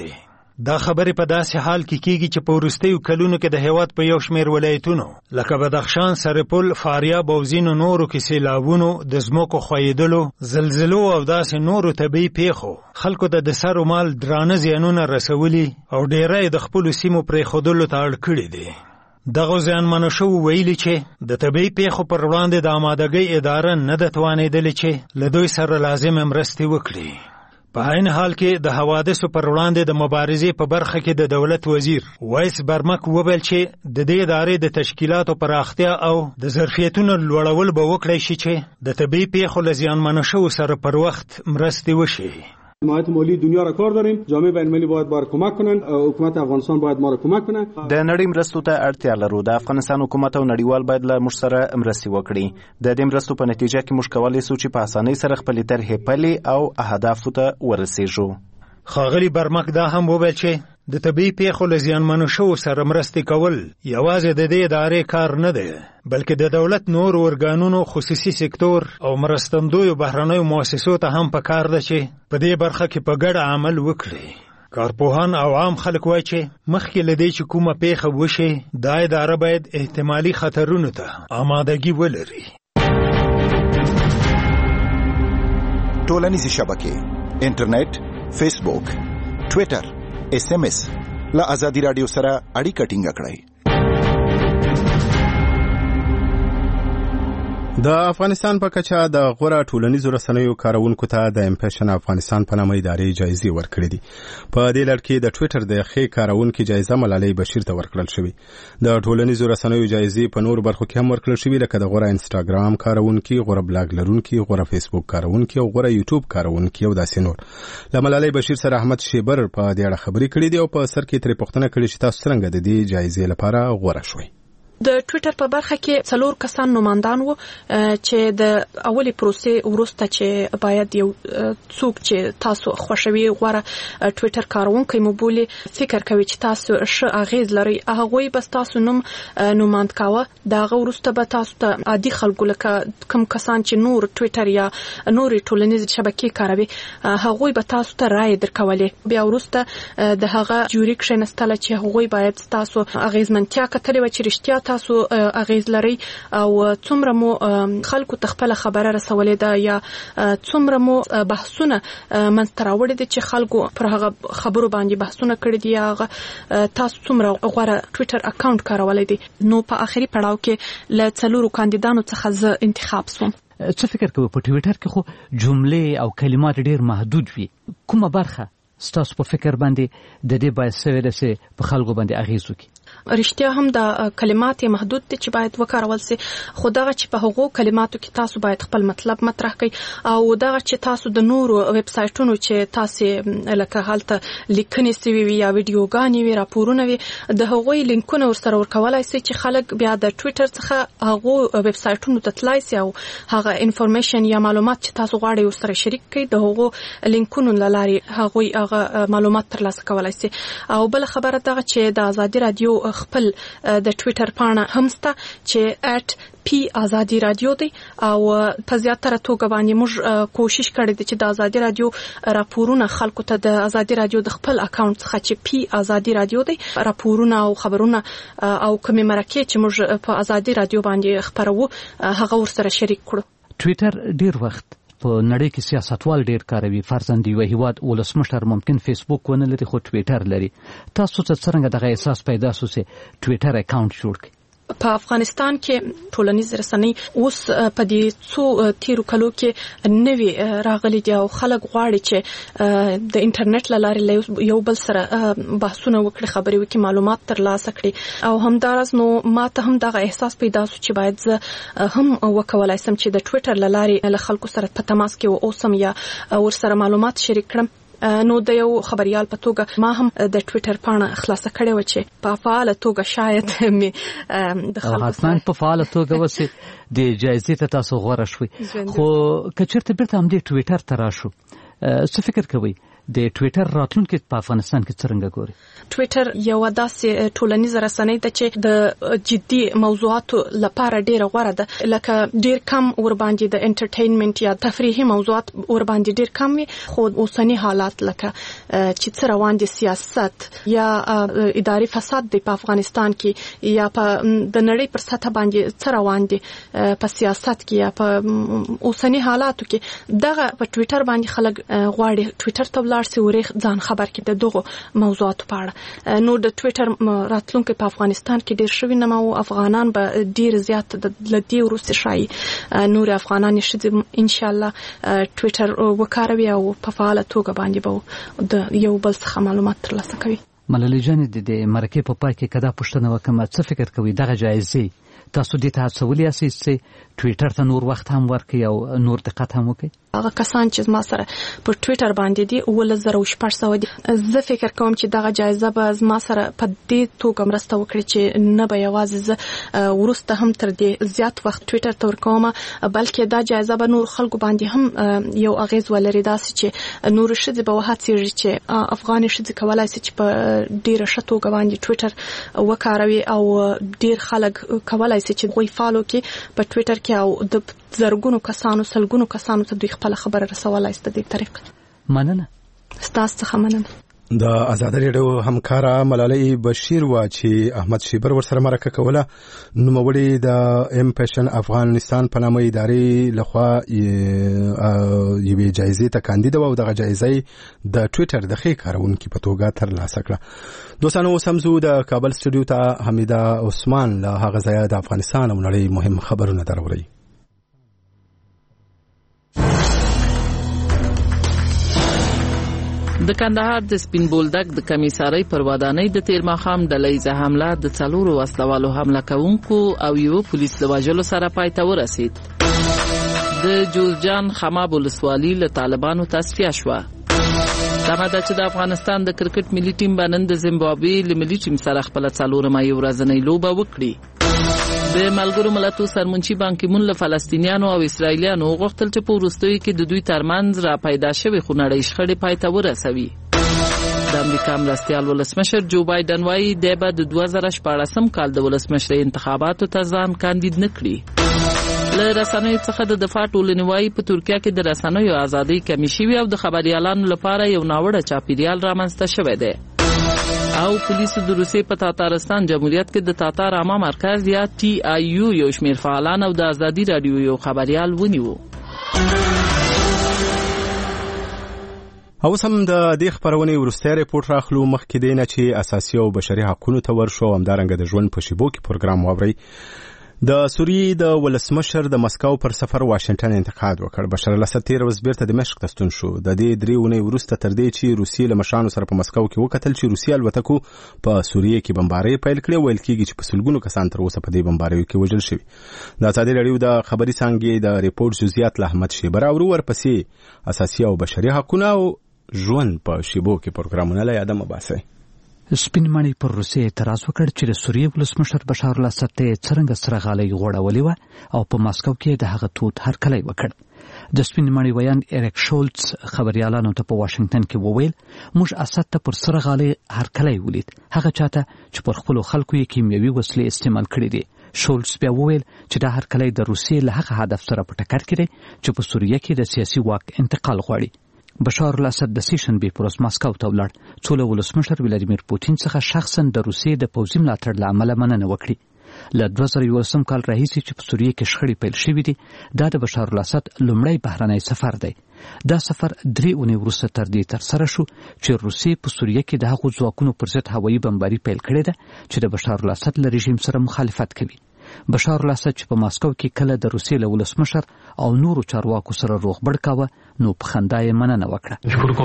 دا خبرې په داسې حال کې کیږي چې په وروستیو کلونو کې د هیواد په یو شمېر ولایتونو لکه بدخشان، سرپل، فاریاب او ځینو نورو کې سیلابونو، د ځمکو ښویېدلو، زلزلو او داسې نورو طبیعي پیښو خلکو ته د سر و مال درانه زیانونه رسولي او ډیری د خپلو سیمو پرېښودلو ته اړ کړي دي. دغو زیانمنو شوو ویلي چې د طبیعي پیښو پر وړاندې د آمادګۍ اداره نه ده توانېدلې چې له دوی سره لازمې مرستې وکړي. په عین حال کې د حوادثو پر وړاندې د مبارزې په برخه کې د دولت وزیر وایس برمک وویل چې د دې ادارې د تشکیلاتو پراختیا او د ظرفیتونو لوړول به وکړی شي چې د طبیعي پیښو له زیانمنو شوو سره پر وخت مرستې وشي. حمایت مالی دنیا را کار داریم. جامعه بین‌المللی باید بار کمک کنند. حکومت افغانستان باید ما را کمک کنه. د نړۍ مرستو ته اړتیا لرو. د افغانستان حکومت او نړیوال باید له موږ سره مرستې وکړي. د دې مرستو په نتیجه کې موږ کولی سو چې په اسانۍ سره خپلې طرحې پلي او اهدافو ته ورسیږو. ښاغلي برمک دا هم وویل چې د طبیعي پیښو له زیانمنو شوو سره مرستې کول یوازې د دې ادارې کار نه دی، بلکې د دولت نور ارګانونو، خصوصي سکتور او مرستندویو بهرنیو مؤسسو ته هم پکار ده چې په دې برخه کې په ګډه عمل وکړي. کارپوهان او عام خلک وایي چې مخکې له دې چې کومه پیښه وشي دا اداره باید احتمالي خطرونو ته آمادګي ولري. ټولنیزې شبکې، انټرنیټ، فیسبوک، ټویټر، اس ام اس له ازادي رادیو سره اړیکه ټینګه کړئ. د افغانستان په کچه د غوره ټولنیزو رسنیو کارونکو ته د امپیشن افغانستان په نامه ادارې جایزې ورکړې دي. په دې لړ کې د ټویټر د ښې کارونکي جایزه ملالۍ بشیر ته ورکړل شوې. د ټولنیزو رسنیو جایزې په نورو برخو کې هم ورکړل شوې، لکه د غوره انسټاګرام کارونکي، غوره بلاګ لرونکي، غوره فیسبوک کارونکي او غوره یوټیوب کارونکي او داسې نور. له ملالۍ بشیر سره احمد شیبر په دې اړه خبرې کړې دي او په سر کې ترې پوښتنه کړې چې تاسو څنګه د دې جایزې لپاره غوره شوئ. د ټویټر په برخه کې څلور کسان نوماندان وو چې د اولي پروسې وروسته چې باید یو څوک چې تاسو خوښوي غوړه ټویټر کارونکي مو بولی فکر کوي چې تاسو ښه اغیز لري، هغه بس تاسو نوم نوماند کاوه. دا وروسته به تاسو ته عادي خلکو لکه کوم کسان چې نور ټویټر یا نور ټولنیز شبکې کاروي هغه به تاسو ته رائے درکولې. بیا وروسته د هغه جوړی کښینستل چې هغه باید تاسو اغیزمنتیا کتلې و چې رښتیا تاسو اغیز لري او څومره مو خلکو ته خپل خبره رسولې ده یا څومره مو بحثونه منستراوړي دي چې خلکو پر هغه خبرو باندې بحثونه کړي دي، هغه تاسو څومره غوړه ټویټر اکاونټ کارولې دي. نو په اخري پړاو کې له څلورو کاندیدانو څخه زه انتخاب سوم. څه فکر کوئ په ټویټر کې خو جملې او کلمات ډېر محدود وي، کومه برخه ستاسو په فکر باندې د دې باید څه ورسې په خلکو باندې اغیز وکړي؟ رښتیا هم د کلمات محدود دي چې باید وکارول سي، خو دغه چې په هغو کلماتو کې تاسو باید خپل مطلب مطرح کړئ او دغه چې تاسو د نورو ویب سایټونو چې تاسو لکه حالت لیکنې سوي وي یا ویډیوګانې وي، راپورونه وي، د هغوی لینکونه ورسره ورکولای سي چې خلک بیا د ټویټر څخه هغو ویب سایټونو ته تلای سي او هغه انفارمیشن یا معلومات چې تاسو غواړئ ورسره شریک کړئ د هغو لینکونو لارې هغوی هغه معلومات ترلاسه کولای سي. او بل خبره دغه چې د ازادي رادیو خپل د ټویټر پاڼه هم سته چې ات پی ازادي رادیو دی او په زیاتره توګه باندې موږ کوشش کړی دی چې د ازادي رادیو راپورونه خلکو ته د ازادي رادیو د خپل اکاونټ څخه چې پی ازادي رادیو دی راپورونه او خبرونه او کومې مرکې چې موږ په ازادي رادیو باندې خپرو هغه ورسره شریک کړو. ټویټر ډیر وخت په نړۍ کې سیاستوال ډیر کاروي، فرضاً د یو هیواد ولسمشر ممکن فیسبوک ونه لري خو ټویټر لري. تاسو ته څنګه دغه احساس پیدا شو چې ټویټر اکاونټ جوړ کړئ؟ په افغانستان کې ټولنیز رسنۍ اوس په دې څو تیرو کلو کې نوي راغلي دي او خلک غواړي چې د انټرنیټ له لارې یو بل سره بحثونه وکړي، خبرې وکړي، معلومات ترلاسه کړي. او همدارس نو ماته هم دغه احساس پیدا شو چې باید زه هم وکولای سم چې د ټویټر له لارې له خلکو سره په تماس کې اوسم یا ورسره معلومات شریک کړم. نو د یو خبريال په توګه ما هم د ټویټر پاڼه خلاصه کړې و چې په فعال توګه شاید مې د خلکو سره په فعال توګه وسی د جایزې ته تاسو غوړه شوي. خو کچرته بیرته هم د ټویټر ته راشو، څه فکر کوئ د ټویټر راتلونکي په افغانستان کې څنګه ګوري؟ ټویټر یو داسې ټولنیزه رسنۍ ده چې د جدي موضوعاتو لپاره ډیره غوره ده، لکه ډیر کم ور باندې د انټرټینمنت یا تفریحي موضوعات ور باندې ډیر کم وي، خو اوسنی حالات لکه چې څه روان دي، سیاست یا اداري فساد دی په افغانستان کې یا په د نړۍ پر سطح باندې څه روان دي په سیاست کې یا په اوسنی حالاتو کې، دغه په ټویټر باندې خلک غواړي ټویټر ته لاړ سي ورې ځان خبر کړي د دغه موضوعاتو په اړه. نو د ټویټر راتلونکي په افغانستان کې ډیر شوی نه، او افغانان به ډیر زیات د لدی وروسته شای نور افغانان شي ان شاء الله ټویټر وکاروي او په فعاله توګه باندې به د یو بل څخه معلومات ترلاسه کوي. ملالۍ جان، د مرکې په پای کې کدا پوښتنه وکم څه فکر کوي دغه جایزې تاسو دې ته هڅولې اساس چې ټویټر ته نور وخت هم ورکړي او نور دقت هم وکړي؟ هغه کسان چې ما سره په ټویټر باندې دي ولس زره او شپږ سوه دي، زه فکر کوم چې دغه جایزه به ما سره په دې توګه مرسته وکړي چې نه به یوازې زه ورسته هم تر دې زیات وخت ټویټر ته ورکوم، بلکې دا جایزه به نور خلکو باندې هم یو اغیز ولري، داسې چې نور ښځې به وهڅېږي چې افغاني ښځې کولای شي چې په ډیره ښه توګه باندې ټویټر وکاروي او ډیر خلک کولای شي چې غوي فالو کې په ټویټر کې او د زرګونو کسانو سلګونو کسانو ته دوی خپل خبره رسولای ست د طریقې. مننه. ستاسو څخه مننه. د آزاد رادیو همکارا ملالۍ بشیر وا چې احمد شیبر ورسره مرکه کوله، نوموړي د ام پیشن افغانستان په نامه ادارې لخوا یوې جایزې ته کاندید و او دغه جایزې د ټویټر د ښې کارونکي په توګه ترلاسه کړه. دوستانو اوس هم زه د کابل سټوډیو ته حمیده عثمان له هغه ځایه د افغانستان او نړۍ مهم خبرونه درولي. د کندهار د سپین بولدک د کمیسارۍ پر ودانۍ د تیر ماښام ډلهیزه حمله د څلورو وسلوالو حمله کوونکو او یو پولیس له وژلو سره پای ته ورسید. د جوزجان خماب ولسوالي له طالبانو تصفیه شوه. دمه ده چې د افغانستان د کرکټ ملي ټیم به نن د زیمبابوې له ملي ټیم سره خپله څلورمه ورځنۍ لوبه وکړي. د ملګرو ملتونو سرمنشي بان کی مون له فلسطینیانو او اسرایلیانو غوښتل چې په وروستیو کې د دوی ترمنځ را پیدا شوې خونړۍ شخړې پای ته ورسوي. د امریکا مرستیال ولسمشر جو بایدن وایي دی به د دوه زره شپاړسم کال د ولسمشرۍ انتخاباتو ته ځان کاندید نه کړي. له رسنیو څخه د دفاع ټولنې وایي په ترکیه کې د رسنیو ازادۍ کمې شوې او د خبریالانو لپاره یو ناوړه چاپیریال رامنځته شوی دی. او پولیسو د روسیې په تاتارستان جمهوریت کې د تاتار عامه مرکز یا ټي آی یو یو شمیر فعالان او د ازادي رادیو یو خبریال ونیو. اوس هم د دې خبرونې وروستی ریپورټ راخلو، مخکې دی نه چې اساسي او بشري حقونو ته ورشو او همدارنګه د ژوند په شیبو کې پروګرام واورئ. د سوریې د ولسمشر د مسکو پر سفر واشنگټن انتقاد وکړ. بشار الاسد تیر ورځ بیرته دمشق ته ستون شو. د دې درې اونۍ وروسته تر دې چې روسیې له مشرانو سره په مسکو کې وکتل چې روسیې الوتکو په سوریې کې بمبارۍ پیل کړې، ویل کېږي چې په سلګونو کسان تر اوسه په دې بمباریو کې وژل شوي. د ازادي رادیو د خبري څانګې د ریپورت جزئیات له احمد شیبر او ورپسې اساسي او بشري حقونه او ژوند په شیبو کې پروګرامونه له یاده مباسي. سپین ماڼۍ پر روسیې اعتراض وکړ چې د سوریې ولسمشر بشار الاسد ته څرنګه سره غالۍ غوړولې وه او په ماسکو کې د هغه تود هرکلی وکړ. د سپین ماڼۍ ویان ایریک شولتز خبریالانو ته په واشنگټن کې وویل موږ اسد ته پر سره غالۍ هرکلی ولید، هغه چاته چې پر خپلو خلکو یې کیمیاوي وسلې استعمال کړي دي. شولتز بیا وویل چې دا هرکلی د روسیې له هغه هدف سره په ټکر کې دی چې په سوریه کې د سیاسي واک انتقال غواړي. بشار الاسد د سې شنبې پر ورځ ماسکو ته ولاړ، څو له ولسمشر ولادیمیر پوتین څخه شخصا د روسیې د پوځي ملاتړ له امله مننه وکړي. له دوه زره یولسم کال راهیسې چې په سوریې کې شخړې پیل شوې دي، دا د بشار الاسد لومړی بهرنی سفر دی. دا سفر درې اونۍ وروسته تر دې ترسره شو چې روسیې په سوریه کې د هغو ځواکونو پر ضد هوایي بمباري پیل کړې ده چې د بشار الاسد له رژیم سره مخالفت کوي. بشار الاسد چې په ماسکو کې کله د روسیې له ولسمشر او نورو چارواکو سره روغبړ کاوه، نو په خندا یې مننه وکړه.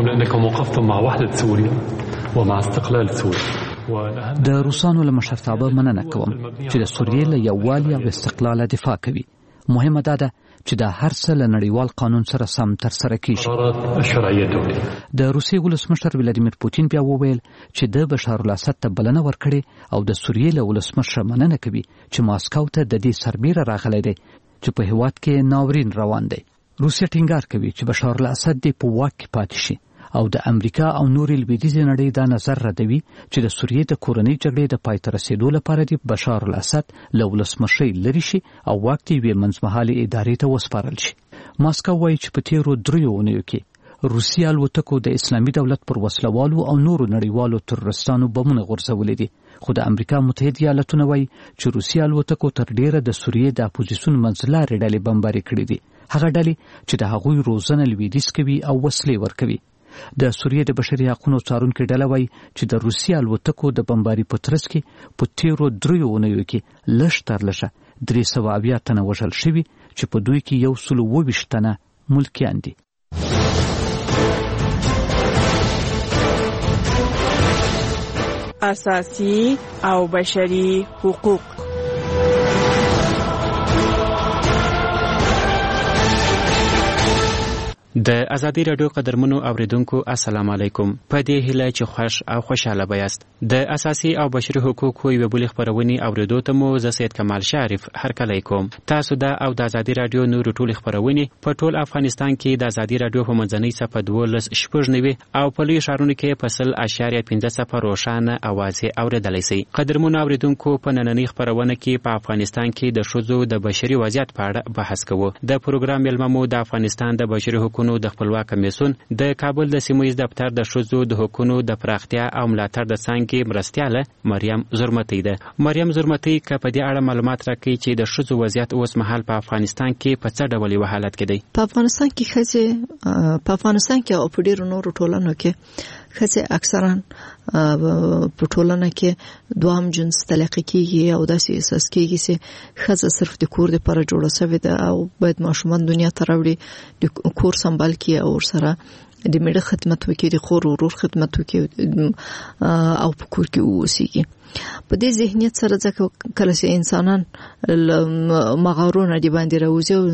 د روسانو له مشرتابه مننه کوم چې د سوریې له یووالي او استقلال دفاع کوي. مهمه ده ده چې دا هر څه له نړیوال قانون سره سم ترسره کیږي. د روسیې ولسمشر ولادیمیر پوتین بیا وویل چې د بشار الاسد ته بلنه ورکړي او د سوریې له ولسمشر مننه کوي چې ماسکو ته د دې سربیره راغلی دی چې په هیواد کې ناورین روان دی. روسیه ټینګار کوي چې بشار الاسد دې په واک کې پاتې شي او د امریکا او نورې لویدیځې نړۍ دا نظر ردوي چې د سوریې د کورنۍ جګړې د پای ته رسېدو لپاره د بشار الاسد له ولسمشرۍ لرې شي او واک ته یوې منځمهالې ادارې ته وسپارل شي. ماسکو وایي چې په تیرو دریو اونیو کې روسیه الوتکو د اسلامي دولت پر وسلوالو او نورو نړیوالو تروریستانو بمونه غورځولي دي، خو د امریکا متحده ایالاتونه وایي چې روسیه الوتکو تر ډیره د سوریې د اپوزیسیون منځلارې ډلې بمباري کړي دي، هغه ډلې چې د هغوی روزنه لویدیځ کوي او وسلې ورکوي. د سوریې د بشري حقوقو څارونکو ډله وایي چې د روسیې الوتکو د بمباري په ترڅ کې په تیرو دریو اونیو کې لږ تر لږه درې سوه اویا تنه وژل شوي چې په دوی کې یو سل اووه ویشت تنه ملکیان دي. اساسي او بشري حقوق. د ازادي رادیو قدرمنو اوریدونکو السلام علیکم. په دې هیله چې خوش او خوشاله بیاست. د اساسي او بشري حقوقو یو بل خبرونې اوریدو ته مو زه سید کمال شریف هرکلی کوم. تاسو دا او د ازادي رادیو نور ټول خبرونې په ټول افغانستان کې د ازادي رادیو په منځنۍ صفحه دولس شپږ نوي او په لوی ښارونو کې په سل اشاریه پنځه صفحه روښانه اوازې اوریدلی شئ. قدرمنو اوریدونکو په نننۍ خبرونه کې په افغانستان کې د ښځو د بشري وضعیت په اړه بحث کوو. د پروګرام مېلمه مو د افغانستان د بشري حقوقو د خپلواک کمیسیون د کابل د سیمه ییز دفتر د ښځو د حقوقو د پراختیا او ملاتړ د څانګې مرستیاله مریم زرمتی ده. مریم زرمتی که په دې اړه معلومات راکړي چې د ښځو وضعیت اوس مهال په افغانستان کې په څه ډول یو حالت کې دی. په افغانستان کې ښځې په افغانستان کې او په ډیرو نورو ټولنو کې ښځې اکثرا په ټولنه کې دوام جنس طلاق کیږي او داسې احساس کیږي چې ښځه صرف د کور لپاره جوړه شوې ده او باید ماشومان دنیا ته راوړي، د کور سمبال کړي او سره د میړه خدمت وکړي، د خور ورور خدمت وکړي او په کور کې اوسېږي. په دې ذهنیت سره ځکه کله چې انسانان مغارونه دی باندې راوځي او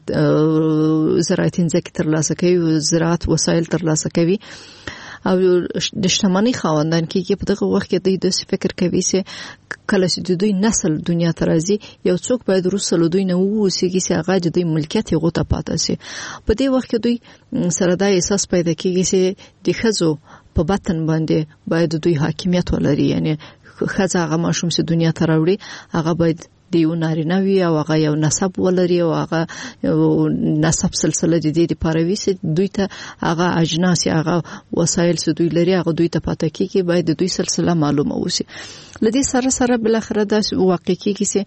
ځکه زراعتي ځکه ترلاسه کوي، زراعت وسایل ترلاسه کوي او د شتمنۍ خاوندان کېږي. په دغه وخت کې دوی داسې فکر کوي چې کله چې د دوی نسل دنیا ته راځي یو څوک باید وروسته له دوی نه واوسېږي چې هغه د دوی ملکیت هغو ته پاته شي. په دې وخت کې دوی سره دا احساس پیدا کېږي چې د ښځو په بطن باندې باید دوی حاکمیت ولري، یعنی ښځه هغه ماشوم چې دنیا ته راوړي هغه باید د یو نارینه وي او هغه یو نسب ولري او هغه نسب سلسله د دې لپاره وي چې دوی ته هغه اجناس هغه وسایل چې دوی لري هغه دوی ته پاته کیږي، باید د دوی سلسله معلومه اوسي. لدې سره سره بل اخر دا واقع کیږي چې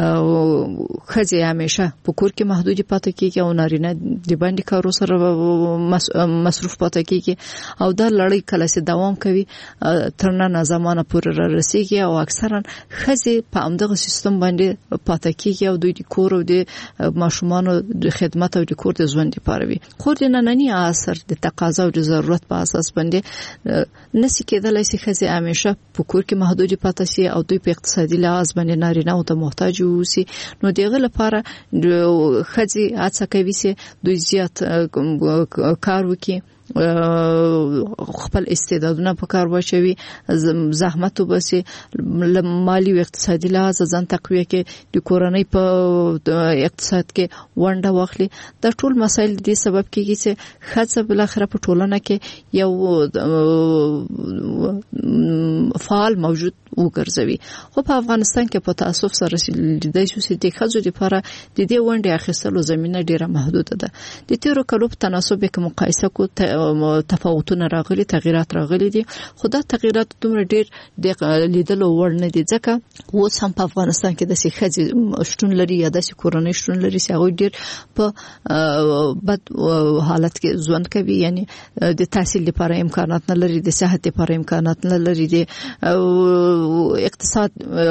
ښځې همیشه په کور کې محدود پاته کیږي او نارینه د باندې کارو سره مصروف پاته کیږي او دا لړۍ کله چې دوام کوي تر نن زمانه پورې را رسیږي او اکثرا ښځې په همدغه سیستم باندې پاته کیږي او دوی د کور او د ماشومانو د خدمت او د کور د ژوند لپاره وي. خو د نننی عصر د تقاضا او د ضرورت په اساس باندې نسی کېدلای شي ښځې همیشه په کور کې محدود پاته سي او دوی په اقتصادي لحاظ باندې نارینه او ته محتاج وي. نو دغه لپاره ښځې هڅه کوي چې دوی زیات کار وکړي، خپل استعدادونه په کار واچوي، زحمت وباسي، مالی او اقتصادي لحاظ ځان تقویه کې د کورنۍ په اقتصاد کې ونډه واخلي. دا ټول مسایل د سبب کېږي چې ښځه بل اخر په ټولنه کې یو فعال موجود وګرځوي. خو په افغانستان کې په تاسف سره د دې چې د ښځو لپاره د دې ونډې اخیستلو زمينه ډیره محدوده ده. د تیرو کلو په تناسب کې مقایسه کو تفاوتونه راغلي، تغیرات راغلي دي، خو دا تغیرات دومره ډیر د لیدلو وړ نه دي ځکه اوس هم په افغانستان کې د ښځې شتون لري یا د کورنۍ شتون لري چې هغوی ډیر په بد حالت کې ژوند کوي، یعنی د تحصیل لپاره امکانات نه لري، د صحت لپاره امکانات نه لري، د اقتصاد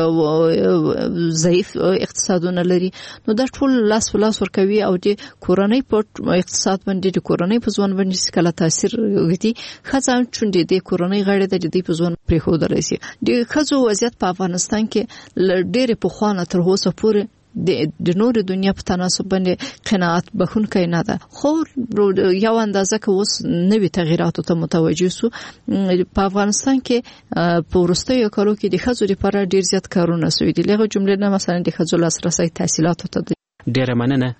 ضعیف اقتصادونه لري. نو دا ټول لاس په لاس ورکوي او د کورنۍ په اقتصاد باندې د کورنۍ په ژوند باندې کله تاثیر وکړي. ښځه چې د کورنۍ غړي د دې په ژوند پرې ښودلی شي. د ښځو وضعیت په افغانستان کې ډېرې پخوانه تر اوسه پورې د نور دنیا په تناسب باندې قناعت بخښونکی نه ده. خو یو اندازه که اوس نوي تغیراتو ته متوجه سو په افغانستان کې په وروستیو کالو کې د ښځو لپاره ډیر زیات کارونه شوي دي. لغه جمله نه مثلا د ښځو لاسرسي تحصیلاتو ته ډیره مننه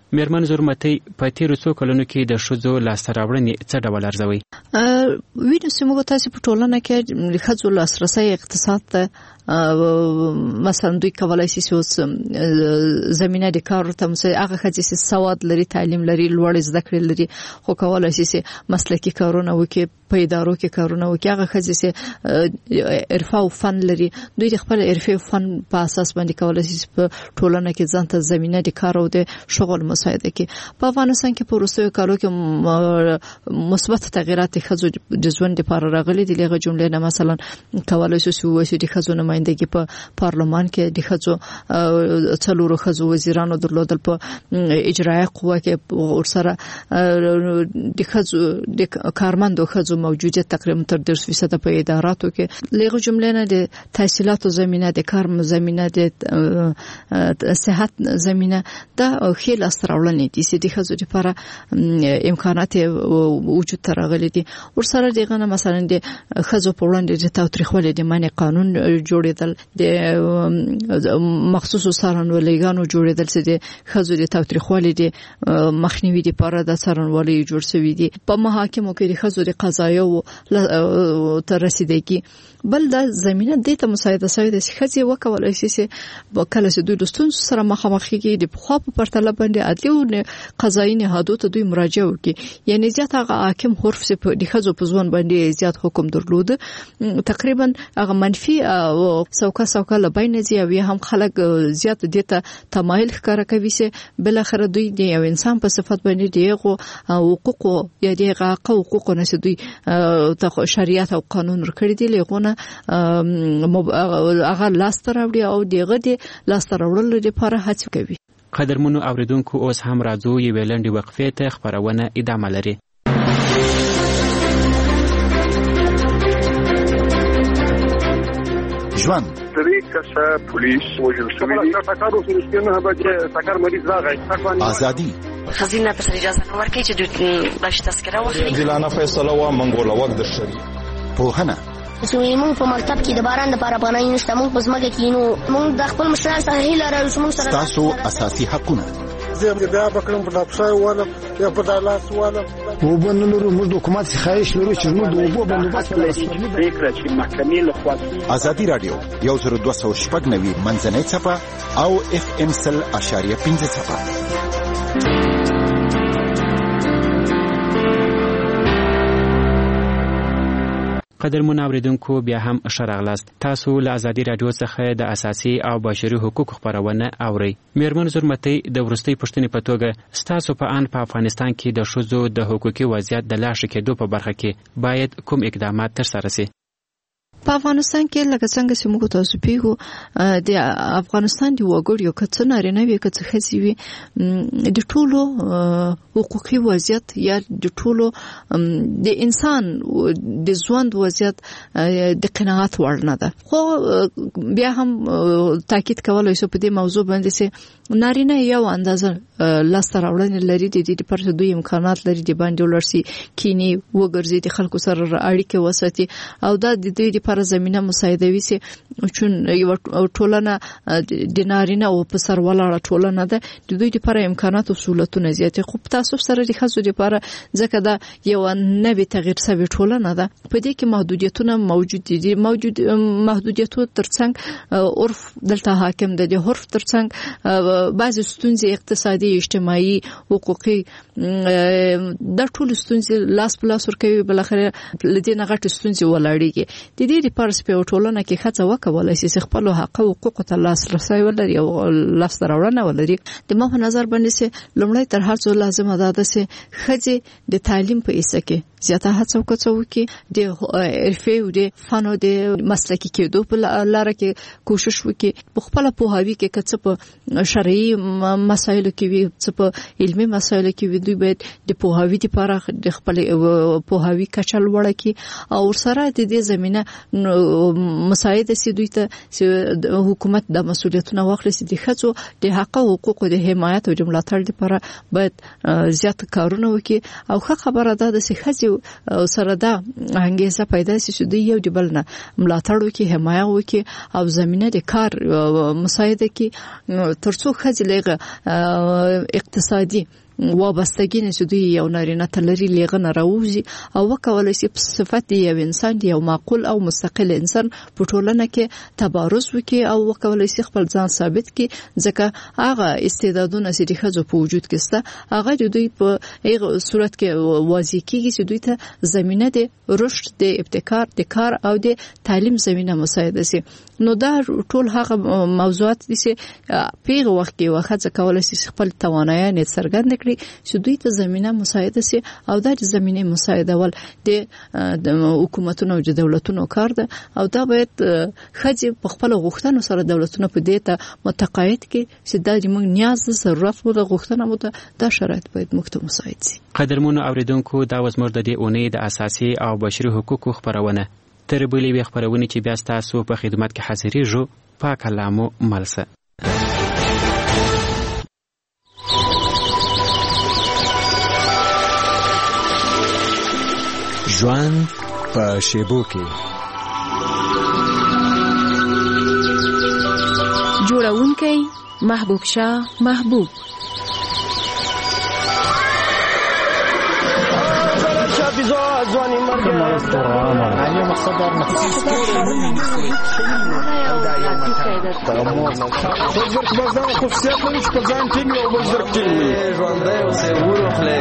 میرمن زرمتي په تیرو څو کلونو کې د ښځو لاسته راوړنې څه ډول ارزوي؟ وینو چې موږ تاسو په ټولنه کې د ښځو لاسرسي اقتصاد ته مثلا دوی کولای شي چې زمينه د کار ته مثلا هغه ښځې چې سواد لري، تعلیم لري، لوړ زده کړې لري، خو کولای شي چې مسلکي کارونه وکړي، په ادارو کې کارونه وکړي. هغه ښځې چې عرفه او فن لري، دوی د خپل عرفه او فن په اساس باندې کولای شي په ټولنه کې ځان ته زمينه د کار او د شغل مساعده کړي. په افغانستان کې په وروستیو کالو کې مثبت تغیرات ښځو د ژوند لپاره راغلي دي. لږه جمله نه مثلا کولای شي چې د ښځو نمائندګي په پارلمان کې د ښځو څلورو ښځو وزیرانو درلودل، په اجرایه قوه کې ورسره د ښځو د کارمندو ښځو موجودیت تقریبا تر دېرش فیصد په اداراتو کې. لږه جمله نه د تحصیلاتو زمينه، د کار زمينه، د صحت زمينه دا خیل استراولنې دي چې د ښځو لپاره امکانات وجود ته راغلي دي. ورسره دغه نه مثلا د ښځو په وړاندې د تاوتریخوالي د منع قانون جوړېدل، د مخصوصو څارنوالۍ جوړېدل چې د ښځو د تاوتریخوالي د مخنیوي لپاره د څارنوالۍ جوړ شوي دي. په محاکمو کې د ښځو د قضایاو تر رسیدګي بل د زمينه د ته مساعده شوی د ښځې وکولای شي چې وکاله چې دوی د ستونزو سره مخامخ کیږي، د خو په پرتله باندې عدلي او قضایي نهادو ته دوی مراجعه وکړي. یعنی زیات هغه حاکم حرف چې د ښځو په ځوان باندې زیات حکم درلود، تقریبا هغه منفي او څوکه څوکه لباین زی او هم خلک زیات دته تمایل ښکارا کوي چې بل اخر دوی د یو انسان په صفت باندې دیغه حقوق یا دیغه حقوق نه چې دوی ته شریعت او قانون ورکړي دي، لغونه هغه لاس تر راوړي او دیغه د لاس تر راوړل لپاره هڅه کوي. قدرمنو اوریدونکو، اوس هم راځو یو ویلندې وقفې ته، خبرونه ادامه لري. ژوند درې کسه پولیس وژل شوي دي. ټکر وشو چې نه به ټکر مریض راغی. ازادي خزینه ته اجازه نه ورکړي چې دوی باش تذکره واخلي. ځلانه فیصله وا منګوله وخت د شری پوهنه چې موږ په مکتب کې د باران لپاره پناه نشته، موږ په ځمکه کې نو موږ د خپل مشرانو سره هیله لرو چې موږ سره تاسو اساسي حقونه زه بیا بکرم په لابسای والا یا په دالاس والا وبنلو موږ د حکومت خواهش لرو چې موږ د وبو بندوبست فکر چې محکمې له خوا ازادي رادیو یو زر دوه سوه شپږ نوي منځنۍ صفه او اف ام سل اشاریه پنځه صفه. قدرمن اوریدونکو، بیا هم ښه راغلاست. تاسو له ازادي رادیو څخه د اساسي او بشري حقوقو خبرونه اورئ. میرمن زرمتي د ورستۍ پښتنې په توګه ستاسو په ان په افغانستان کې د ښځو د حقوقي وضعیت د لا ښه کېدو په برخه کې باید کوم اقدامات ترسره شي؟ په افغانستان کې لکه څنګه چې موږ تاسو پیغو د افغانستان دی وګړو کڅ نارینه وي کڅ خسي وي د ټولو حقوقي وضعیت یا د ټولو د انسان د ژوند وضعیت د قناعت وړ نه ده. خو بیا هم تاکید کولای شو په دې موضوع باندې چې نارینه یو اندازه لاس راوړنې لري، د دې لپاره دوی امکانات لري د باندې ولرسي کینی وګرځي، د خلکو سره اړیکه وساتي او دا د دې لپاره زمينه مساعده وي چې چون یو ټولنه د نارینه او په سر ولاړه ټولنه ده، د دوی لپاره امکانات او سہولتونه زیات. خو تاسو سره د خزو لپاره ځکه دا یو نوې تغییر سوي ټولنه ده، په دې کې محدودیتونه موجود دي. موجود محدودیتونه ترڅنګ عرف دلته حاکم ده، د عرف ترڅنګ بعضی ستونزې اقتصادي، اجتماعي، حقوقي، د ټول ستونزې لاس په لاس ورکوي، بل اخر لدې نه غټ ستونزې ولاړېږي. د دې لپاره په ټولنه کې خځه وکولای شي خپل حق او حقوق ته لاس رسي ولري او لاس راوړنه ولري. د ما په نظر باندې لومړی تر هر څه لازمه ده چې خځه د تعلیم په ایسه کې زیاته هڅه وکړي، د عرفي او د فن او د مسلکي کېدو په لاره کې کوشش وکړي، په خپل پوهاوي کې کڅ په شرعي مسایلو کې وي، څه په علمي مسایلو کې وي. دوی باید د پوهاوي لپاره د خپل پوهاوي کچه لوړه کړي او سره د دې زمينه مساعده سي دوی ته حکومت د مسولیتونو واخلي چې د خځو د حق او حقوقو د حمایت او د ملاتړ لپاره باید زیات کارونه وکړي او ښه خبره ده چې خځو سره دا انګیزه پیدا شي چې دوی یو د بل نه ملاتړ وکړي حمایت وکړي او زمينه د کار مساعده کې ترڅو خځې لږه اقتصادي وابستګي نه چې دوی یو نارینه تلري لغه راوځي او وکولای شي په صفت یو انسان دی یو معقول او مستقل انسان په ټولنه کې تبارز وکړي او وکولای شي خپل ځان ثابت کړي ځکه هغه استعدادونه چې خځو په وجود کې سته هغه د دوی په هغه صورت کې واضح کیږي چې دوی ته زمينه د رشد د ابتکار د کار او د تعلیم زمينه مساعده شي نو دا ټول هغه موضوعات دي چې پیغه وخت کې وخت کولای شي خپل توانایي څرګند چې دوی ته زمينه مساعده سي او د زمينه مساعده ول د حکومتونو او د دولتونو کار ده او دا باید خځې په خپل غوښتنو سره دولتونو په دې ته متقاعد کړي چې دا موږ نیاز ضرورت مو د غوښتنه مو ته دا شرایط باید موږ ته مساعد سي. قدرمنو اوریدونکو دا وزمر د دې اونۍ د اساسي او بشري حقوقو خبرونه تر بلې وی خبرونه چې بیا تاسو په خدمت کې حاضرېږو په کلامو ملسه ژوند په شیبو کې جوړونکی محبوب شاه محبوب ځواني مرګ علي مقصد بزرګ بازار خصوصیت لري چې په ځان ټینګ او بزرګ ټینګ ژوندی اوسې وروخلې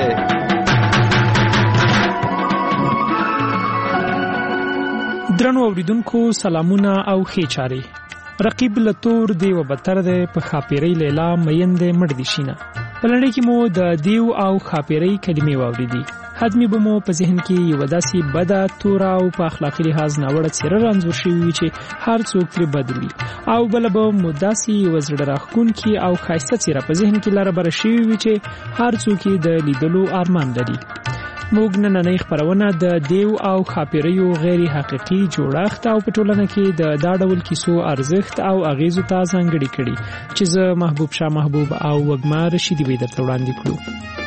درنو اوریدونکو سلامونه او ښې چارې. رقیب لتور دی و بتر دی په خاپیری لیلا میند مړ دي شینه. په لړۍ کې مو د دیو او خاپیری کلمې واوریدي. حتمی به مو په ذهن کې یو داسې بده تورا او په اخلاقی لحاظ ناوړه څیره رانځور شوی وي چې هر څوک ترې بدوي او بل به مو داسې یو زړه راښکونکي او ښایسته څیره په ذهن کې لاره بره شوی وي چې هر څوک یې د لیدلو ارمان لري. موږ نننۍ خبرونه د دیو او خاپیریو غیر حقیقي جوړښت او په ټولنه کې د دا ډول کیسو ارزښت او اغیزو ته ځانګړي کړي چې زه محبوب شاه محبوب او وګما رشیدي به درته وړاندې کړو.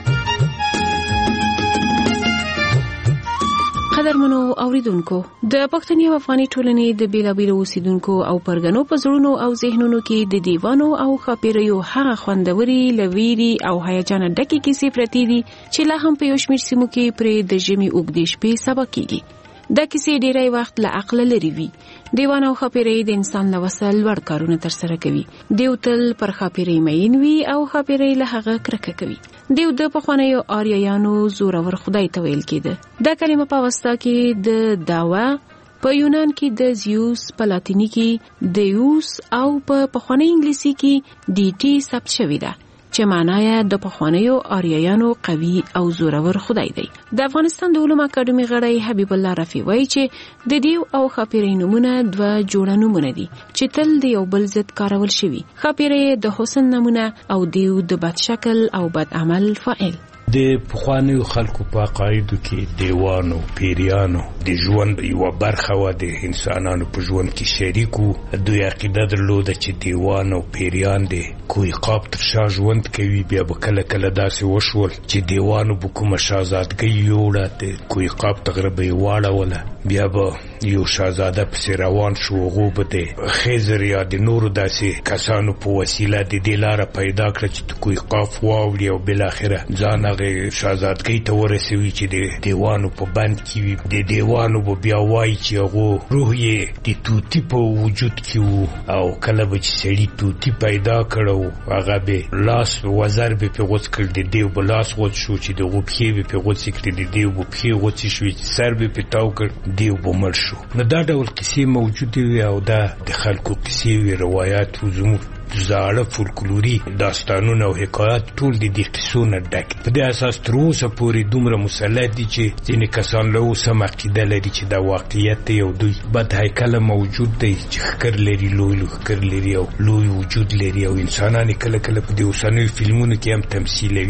قدرمنو اوریدونکو د پښتني او افغاني ټولنې د بیلابیلو اوسیدونکو او پرګنو په زړونو او ذهنونو کې د دیوانو او خاپیریو هغه خوندوري لویری او هیجان ډکې کیسې پرتې دي چې لا هم په یو شمېر سیمو کې پرې د ژمي اوږدې شپې سبا کیږي. دا کیسې ډېری وخت له عقله لرې وي. دیوان او خاپیری د انسان له وسه لوړ کارونه ترسره کوي. دیو تل پر خاپیری مین وي او خاپیری له هغه کرکه کوي. دیو د پخوانیو آریایانو زورور خدای ته ویل کېده. دا کلمه په اوستا کې د داوا، په یونان کې د زیوس، په لاتینی کې دیوس او په پخوانی انګلیسي کې ډیټي ثبت شوې ده چې معنی یې د پخوانیو آریایانو قوي او زورور خدای دی. د افغانستان د علومو اکاډمي غړی حبیب الله رفیع وایي چې د دیو او خاپیری نومونه دوه جوړه نومونه دي چې تل د یو بل ضد کارول شوي. خاپیری د حسن نمونه او دیو د بد شکل او بد عمل فاعل. د پخوانیو خلکو په عقایدو کې دیوانو پیریانو د ژوند یوه برخه وه، د انسانانو په ژوند کې شریک وو. دوی عقیده درلوده چې دیوان او پیریان د کوی قاب تر شا ژوند کوي. بیا به کله کله داسې وشول چې دیوانو به کومه شهزادګۍ یوړه، د کوی قاب ته غره به یې واړوله، بیا به یو شهزاده پسې روان شو. هغو به د خضر یا د نورو داسې کسانو په وسیله د دې لاره پیدا کړه چې د کوی قاف واوړي او بالاخره ځان شهزادګۍ ته ورسوي چې د دیوانو په بند کې وي. د دیوانو به بیا وایي چې هغو روح یې د توتی په وجود کې وو او کله به چې سړي توتی پیدا کړو هغه به لاس وزر به پې غوڅ کړ، د دیو به لاس غوڅ شو، چې د هغو پښې به پې غوڅې کړې، د دیو به پښې غوڅې شوې، چې سر به پې تاو کړ، دیو به مړ شو. نو دا ډول کیسې موجودې وي او دا د خلکو کیسې وي، روایات و، زموږ زاړه فولکلوري داستانونه او حکایات ټول د دې قصو نه ډک. په دې اساس تر اوسه پورې دومره مسلط دي چې ځینې کسان له اوسه هم عقیده لري چې دا واقعیت دی او دوی بد هیکله موجود دی چې ښکر لري، لوی لوی ښکر لري او لوی وجود لري او انسانان کله کله په دې اوسنیو فلمونو کې هم تمثیلوي.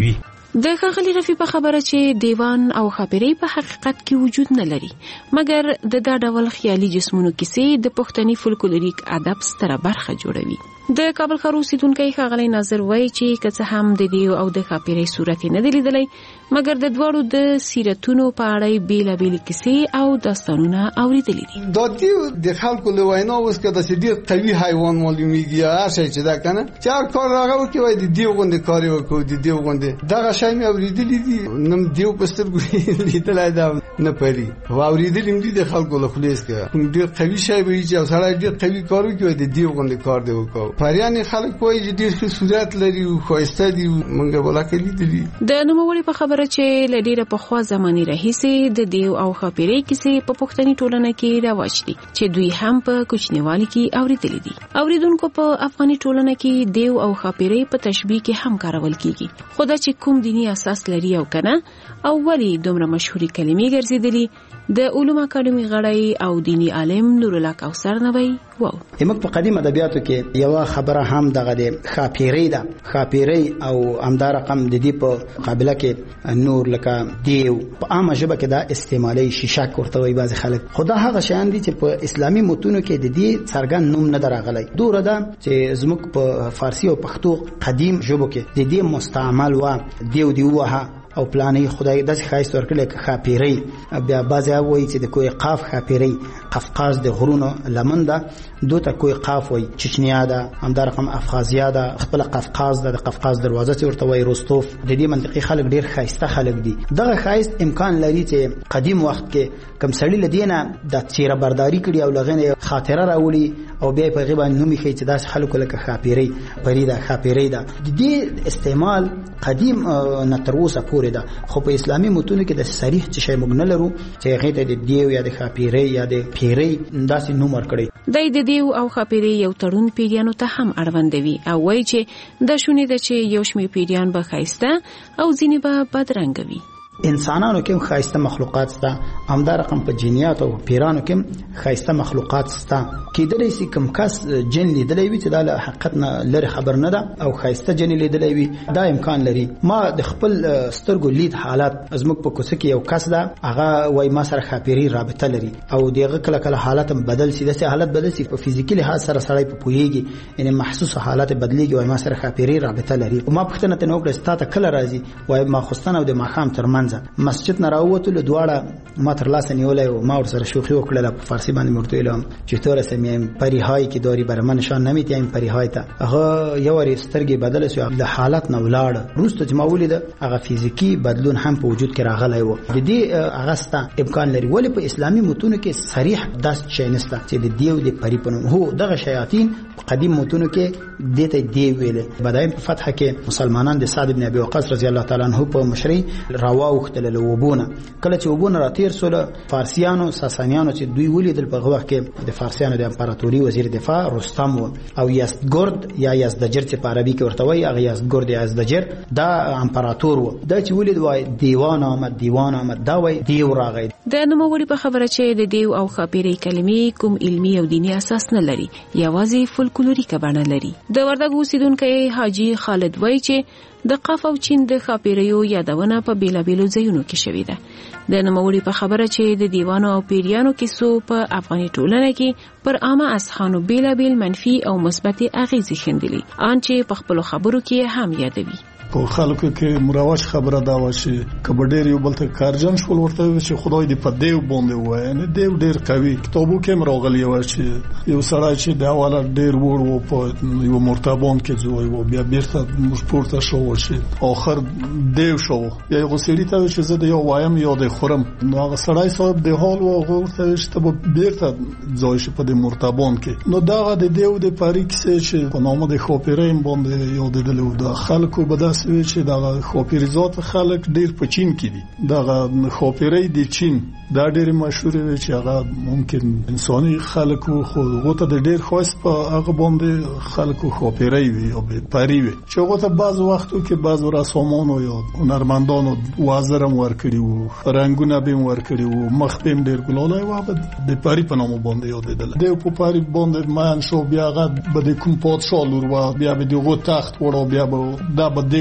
د ښاغلي رفیع په خبره چې دیوان او خاپیرۍ په حقیقت کې وجود نه لري، مګر د دا ډول خیالي جسمونو کیسې د پښتني فولکلوریک ادب ستره برخه جوړوي. د کابل ښار اوسیدونکی ښاغلی ناظر وایي چې که څه هم د دیو او د خاپیرۍ صورت نه دی لیدلی، مګر د دواړو د سیرتونو په اړه بیلابیلې کیسې او داستانونه اوریدلي دي. دا دیو د خلکو له وینا اوس که داسې ډېر قوي حیوان معلومیږي یا هر شی چې دا که نه چې هر کار هغه وکړي وایي د دیو غوندې کار یې وکړو، د دیو غوندې دغه شی مې اورېدلي دي. نه دیو په سترګو لیدلی ده نه پري، خو اورېدلي مې دي د خلکو له خولې څخه. کوم ډېر قوي شی به وي چې یو سړی ډېر قوي کار وکړي وایي د دیو غوندې کار دی وکړو. پریانې خلک وایي چې ډېر ښه صورت لري او ښایسته دي، موږ بلاکې لیدلي. د نوموړي په خبره چې له ډېره پخوا زمانې راهیسې د دیو او خاپیرۍ کیسې په پښتني ټولنه کې رواج دي چې دوی هم په کوچنیوالي کې اورېدلي دي. اوریدونکو په افغاني ټولنه کې دیو او خاپیرۍ په تشبیه کې هم کارول کیږي، خو دا چې کوم دینی اساس لري او کنه او ولی دومره مشهوري کلمې ګرځېدلي، د علوم اکاډمي غړی او دینی عالم نور الله کوثر نوی وو. موږ په قدیم ادبیاتو کې یو خبره هم دغه د خاپیرۍ ده. خاپیرۍ او همدا رقم د دې په مقابله کې نور لکه دیو په عامه ژبه کې دا استعمالي شیشک ورته وایي بعضې خلک، خو دا هغه شیان دي چې په اسلامي متونو کې د دې څرګند نوم نه ده راغلی. دوره ده چې زموږ په فارسي او پښتو قدیم ژبو کې د دې مستعمل و دیو دی ووهه او پلانې خدای داسې ښایست ورکړی که خاپیرۍ. بیا بعضې وایي چې د کوی قاف خاپیرۍ، قفقاز د غرونو لمن ده، دو ته کوی قاف وایي، چچنیا ده، همدا رقم افغازیه ده، خپله قفقاز ده، د قفقاز دروازه چې ورته وایي روستوف. د دې منطقې خلک ډېر ښایسته خلک دي. دغه ښایست امکان لري چې قدیم وخت کې کوم سړي له دې نه د څېره برداري کړي او له هغې نه خاطره راوړي او بیا یې په هغې باندې نوم ایښی چې داسې خلکو لکه خاپیرۍ پري ده، خاپیرۍ ده. د دې استعمال قدیم نه تر اوسه پورې ده، خو په اسلامي متونو کې د صریح څه شی موږ نه لرو چې هغې ته د دیو یا د خاپیرۍ یا د پیرۍ داسې نوم ورکړی. دی د دیو او خاپیرۍ یو تړون پیریانو ته هم اړوندوي او وایي چې دا شونې ده چې یو شمېر پیریان به ښایسته او ځینې به بدرنګه وي. انسانانو کې هم ښایسته مخلوقات شته، همدا رقم په جنیاتو او پیرانو کې هم ښایسته مخلوقات شته. کیدلی شي کوم کس جن لیدلی وي چې دا له حقیقت نه لرې خبر نه ده او ښایسته جن لیدلی وي، دا امکان لري. ما د خپل سترګو لید حالت زموږ په کوڅه کې یو کس ده، هغه وایي ما سره خاپیرۍ رابطه لري او د هغه کله کله حالت هم بدل شي، داسې حالت بدل شي په فزیکي لحاظ سره سړی په پوهېږي، یعنې محسوسه حالت بدلېږي، وایي ما سره خاپیرۍ رابطه لري. ما پوښتنه ترې وکړه ستا ته کله راځي؟ وایي ماخوستن او د ماښام تر منځه. مسجد نه راووتلو، دواړه ما تر لاسه نیولی و، ما ورسره شوخي وکړله، په فارسي باندې مې ورته ویلي وم چطور هستم، میایم پریهای که داری برای من نشان نمیدیم پریهای ته. هغه یو وارې سترګې بدله شو، د حالت نه ولاړه. وروسته چې ما ولیده هغه فزیکي بدلون هم په وجود کې راغلی و. د دې هغه سته امکان لري، ولې په اسلامي متونو کې صریح داسې شی نشته چې د دیو د پري په نوم. هو دغه شیاطین په قدیم متونو کې دې ته دیو ویلې. بدایم په فتحه کې مسلمانان د سعد بن ابي وقاص رضی الله تعالی عنه په مشرۍ راواوښتل له وبونه. کله چې وبونه راتیر سول، فارسیانو ساسانیانو چې دوی ولیدل په هغه وخت کې د فارسیانو د امپراتوري وزیر دفاع رستم و او یزدګرد یا یزدجر چې په عربي کې ورته وایي، هغه یزدګرد یا یزدجر دا امپراتور و. دا چې ولید وای دیوان آمد، دیوان آمد، دا وای دیو راغی. د نوموړي په خبره چې د دیو او خاپیرۍ کلمې کوم علمي او دینی اساس نه لري، یوازې فولکلوریک بڼه لري. د وردګ اوسیدونکی حاجی خالد وایي چې د قاف او چین د خاپیریو یادونه په بیلابیلو ځایونو کې شوې ده. د نوموړي په خبره چې د دیوانو او پیریانو کیسو په افغاني ټولنه کې پر عامه اذهانو بیلابیل منفي او مثبت اغیزې ښندلي، ان چې په خپلو خبرو کې هم یادوي. په خلکو کې مروج خبره دا و چې کبه ډېر یو بل ته کارجن شول، ورته چې خدای دې په دیو باندې ووایي، یعنې دیو ډېر قوي. کتابو کې هم راغلي وه چې یو سړی چې د اوله ډېر وړ و په یو مرتبان کې ځوی و، بیا بېرته موږ پورته شو چې آخر دیو شو. یا یو سړي ته وایي چې زه د یو وایم یا د خورم، نو هغه سړی صاحب د حال و، هغه ورته وایي چې ته به بېرته ځای شي په دې مرتبان کې. نو دغه د دیو د پري کیسې چې په نامه د خاپیرۍ باندې یادېدلې و، د خلکو به داسې وي چې دغه خاپیریزات خلک ډېر په چین کې دي. دغه خاپیرۍ د چین دا ډېرې مشهورې وي چې هغه ممکن انساني خلکو خو هغو ته د ډېر ښایست په هغه باندې خلکو خاپیرۍ وي یا پري وي چې هغو ته بعض وختو کې بعضو رسامانو یا هنرمندانو وزر هم ورکړي وو، رنګونه به هم ورکړي وو، مخ به هم ډېر ګلالی و، هغه د پري په نامه باندې یادېدله. دیو په پري باندې مین شو، بیا هغه به د کوم پادشاه لور وه، بیا به د هغو تخت وړه، بیا به دا به دیو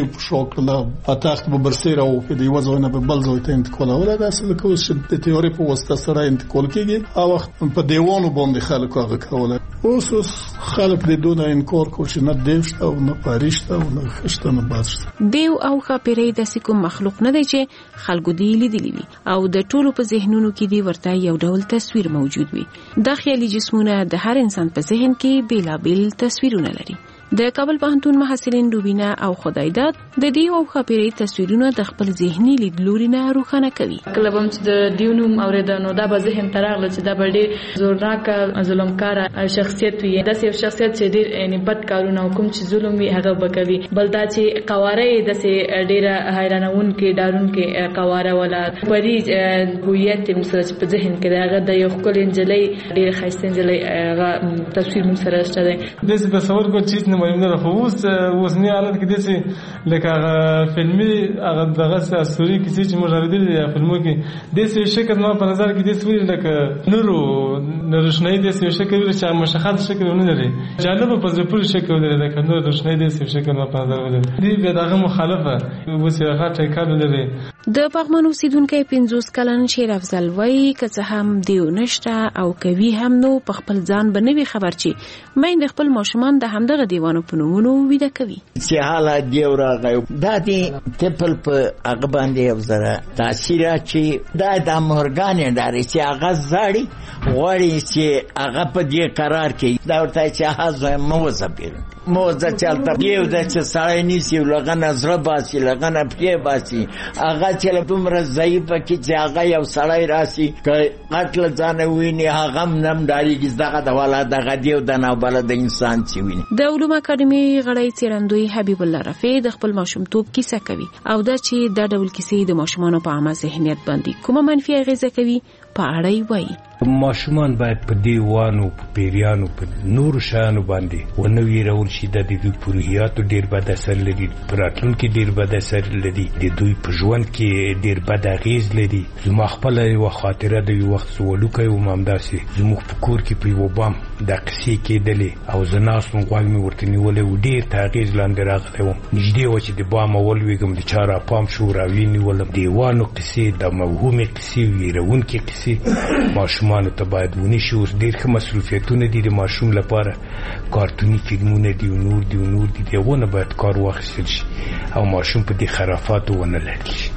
په شوق کړل تخت به برسېره او په دې وځو نه به بل ځای ته انتقال ولا د اصل کوس د تیوري په واسطه سره انتقال کیږي او وخت په دیوانو باندې خلک هغه کوله اوس اوس خلک د دونه انکار کوي چې نه دیوشت او نه پاریشت او نه خشته نه بادشت دیو او خاپیری د سکو مخلوق نه دی چې خلکو دی لیدلی وي او د ټولو په ذهنونو کې دی ورته یو ډول تصویر موجود وي د خیالي جسمونه د هر انسان په ذهن کې بیلابیل تصویرونه لري د کابل پوهنتون محصلین روبینا او خدایداد د دیو او خاپیری تصویرونه د خپل ذهني لیدلوري نه روښانه کوي کله هم چې د دیو نوم اوریدنو دا به ذهن تراغله چې دا به ډېر زورناک ظلمکار شخصیت وي داسې یو شخصیت چې ډېر یعنی بد کارونه کوم چې ظلم وي هغه به کوي بل دا چې قواره داسې ډېره حیرانونکې ډارونکې قواره ولا پري هویت مسله په ذهن کې هغه د یو ښکلې نجلۍ ډېره ښایسته نجلۍ هغه تصویر موږ سره شته دی داسې تصور کو چې مهم نه خو اوس اوسنی حالت کې داسې لکه هغه فلمي هغه دغه اسطوري کیسې چې موږ اورېدلې دي فلمو کې داسې شکل ما په نظر کې داسې ویل لکه نورو روشنايي داسې شکل چې مشخص شکل نه لري جالب په ځل پوره شکل لري لکه نور روشنايي داسې شکل ما په نظر ولري دی به دغه مخالفه اوس یې هغه ټیکال لري د پغمان اوسیدونکو پنځوس کلن شیر افضل وای که هم دیو نشته او کوي هم نو په خپل ځان بنوي خبر چی مې د خپل ماشومان د همدغه دیوانو په نومونو ویده کوي چې حالا دیو راغی دا دی تپل په هغه باندې یو زره تاثیر چې دا د مورګان داري چې هغه زړی غوړي چې هغه په دې قرار کې دا ورته چې هغه موزه پیر موزه چلته دیو د چې سړی نیسی لغه نظر باسي لغه نه پی باسي هغه چې دومره ضعیف کې چې هغه یو سړی راسي قتل ځان ویني هغه نم دایږي دغه د والا دغه دیو د نو بل د انسان چې ویني د علوم اکاډمي غړی څیرندوی حبیب الله رفیع د خپل ماشومتوب کیسه کوي او دا چې دا ډول کیسې د ماشومانو په عامه ذهنیت باندې کومه منفي اغیزه کوي په اړه وایي ماشومان باید په دیوانو په پیریانو په نورو شیانو باندې ونه ویرول شي د دوی په روحیاتو ډېر بد اثر لري په راتلونکي ډېر بد اثر لري د دوی په ژوند کې ډېر بد اغیز لري زما خپله یوه خاطره د یو وخت زه وړوکی وم همداسې زموږ په کور کې په یوه بام دا قصې کېدلې او زه ناست وم غوږ مې ورته نیولی و ډېر ته اغیز لاندې راغلی وم نږدې وه چې د بامه ولوېږم د چا راپام شو راویې نیولم دیوانو قصې د موهومې قصې ویرونکې قصې ماشوم ماشومان ته باید ونشي اوس ډېر ښه مصروفیتونه دي د ماشوم لپاره کارتوني فلمونه دي او نور دي او نور دي د هغو نه باید کار واخیستل شي او ماشوم په دې خرافاتو ونه لړل شي.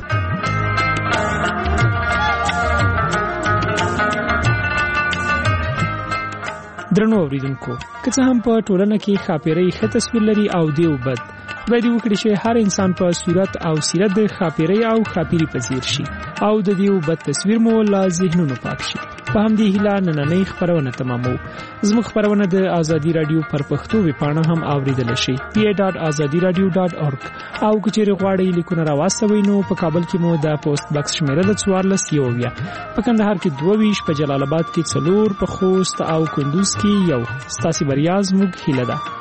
درنو اوریدونکو که څه هم په ټولنه کې خاپیری ښه تصویر لري او دیو بد باید وکړي چې هر انسان په صورت او سیرت د خاپیری او خاپیری پذیر شي او د دیو بد تصویر مو لا ذهنونو پاک شي. په همدې هیله نننۍ خپرونه تمامو. زموږ خپرونه د آزادي رادیو پر پښتو ویبپاڼه هم اوریدل شي پی ای ډاټ ازادي رادیو ډاټ اورګ او که چیرې غواړئ لیکونه راواستوئ نو په کابل کې مو د پوسټ باکس شمیره د څوارلس یوویا، په کندهار کې دوه ویشت، په جلال آباد کې څلور، په خوست او کندوز کې یو. ستاسې بریا زموږ هیله ده.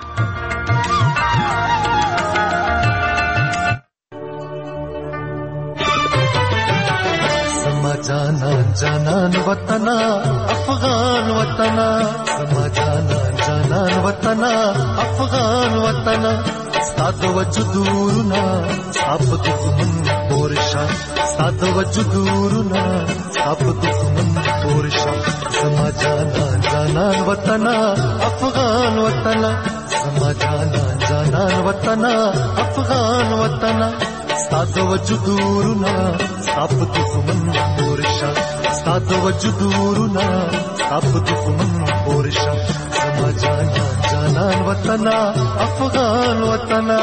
جانا جانان وطنا افغان وطنا سما جانا جانان وطنا افغان وطنا ساد وجدورنا اب دښمن پورشا ساد وجدورنا اب دښمن پورشا سما جانا جانان وطنا افغان وطنا سما جانا جانان وطنا افغان وطنا ساد وجدورنا اب دښمن پورشا ساد وجدورنا اب دښمن پورشا سما جانا جانان وطنا افغان وطنا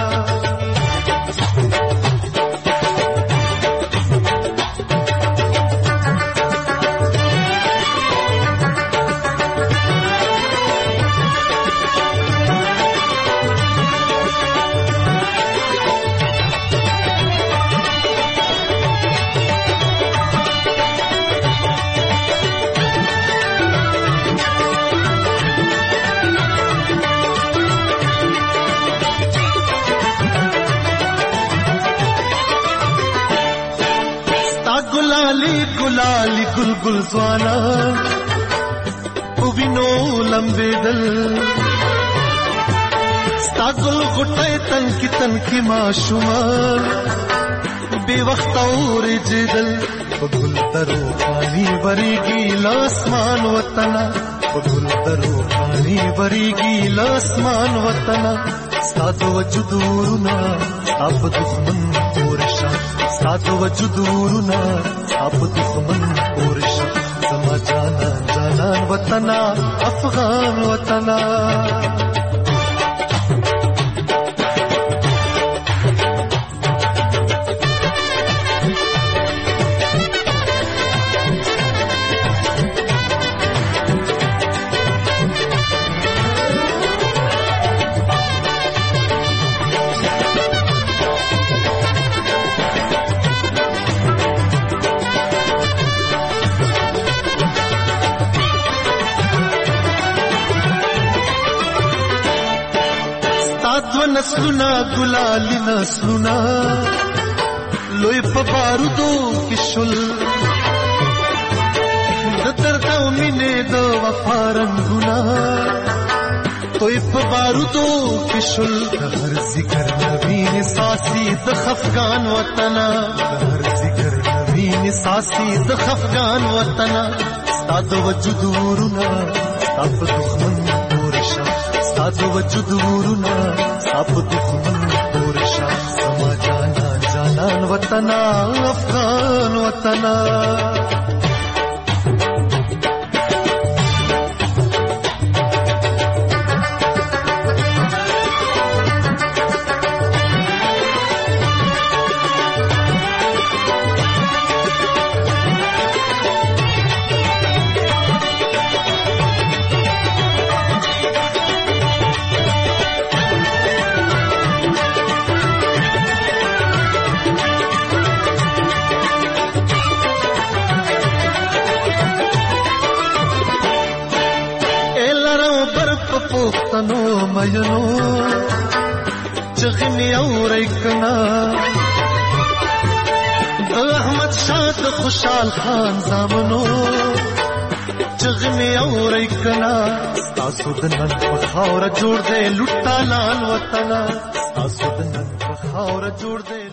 गुलाली गुलगुल स्वाना उबिनो लंबे दल ستازل غټه تن کی تن کی ماشومان بے وخت اور جدل بګل درو پانی بریږي لاسمان وطن بګل درو پانی بریږي لاسمان وطن ستاسو وجودورنا اپ دښمن پورشا ستاسو وجودورنا اپ دښمن پورشا زما جانا جانان وطن افغان وطن نسلنا ګلالي نسلنا لوی په بارودو کې شل د درد او مینې د وفا رنګونه توی په بارودو کې شل هر ذکر نوین ساسي د خفقان وطن هر ذکر نوین ساسي د خفقان وطن ستاد وجود ورونه ستاد دښمن پورشا ستاد وجود ورونه ستاد دښمن پورشا سما جانا جانان وطن افغان وطن پښتنو مینو چغنی اورې کنا احمد شاه خوشحال خان زامنو چغنی اورې کنا تاسو د نن په خاور جوړ دې لټا لال وطن تاسو د نن په خاور جوړ دې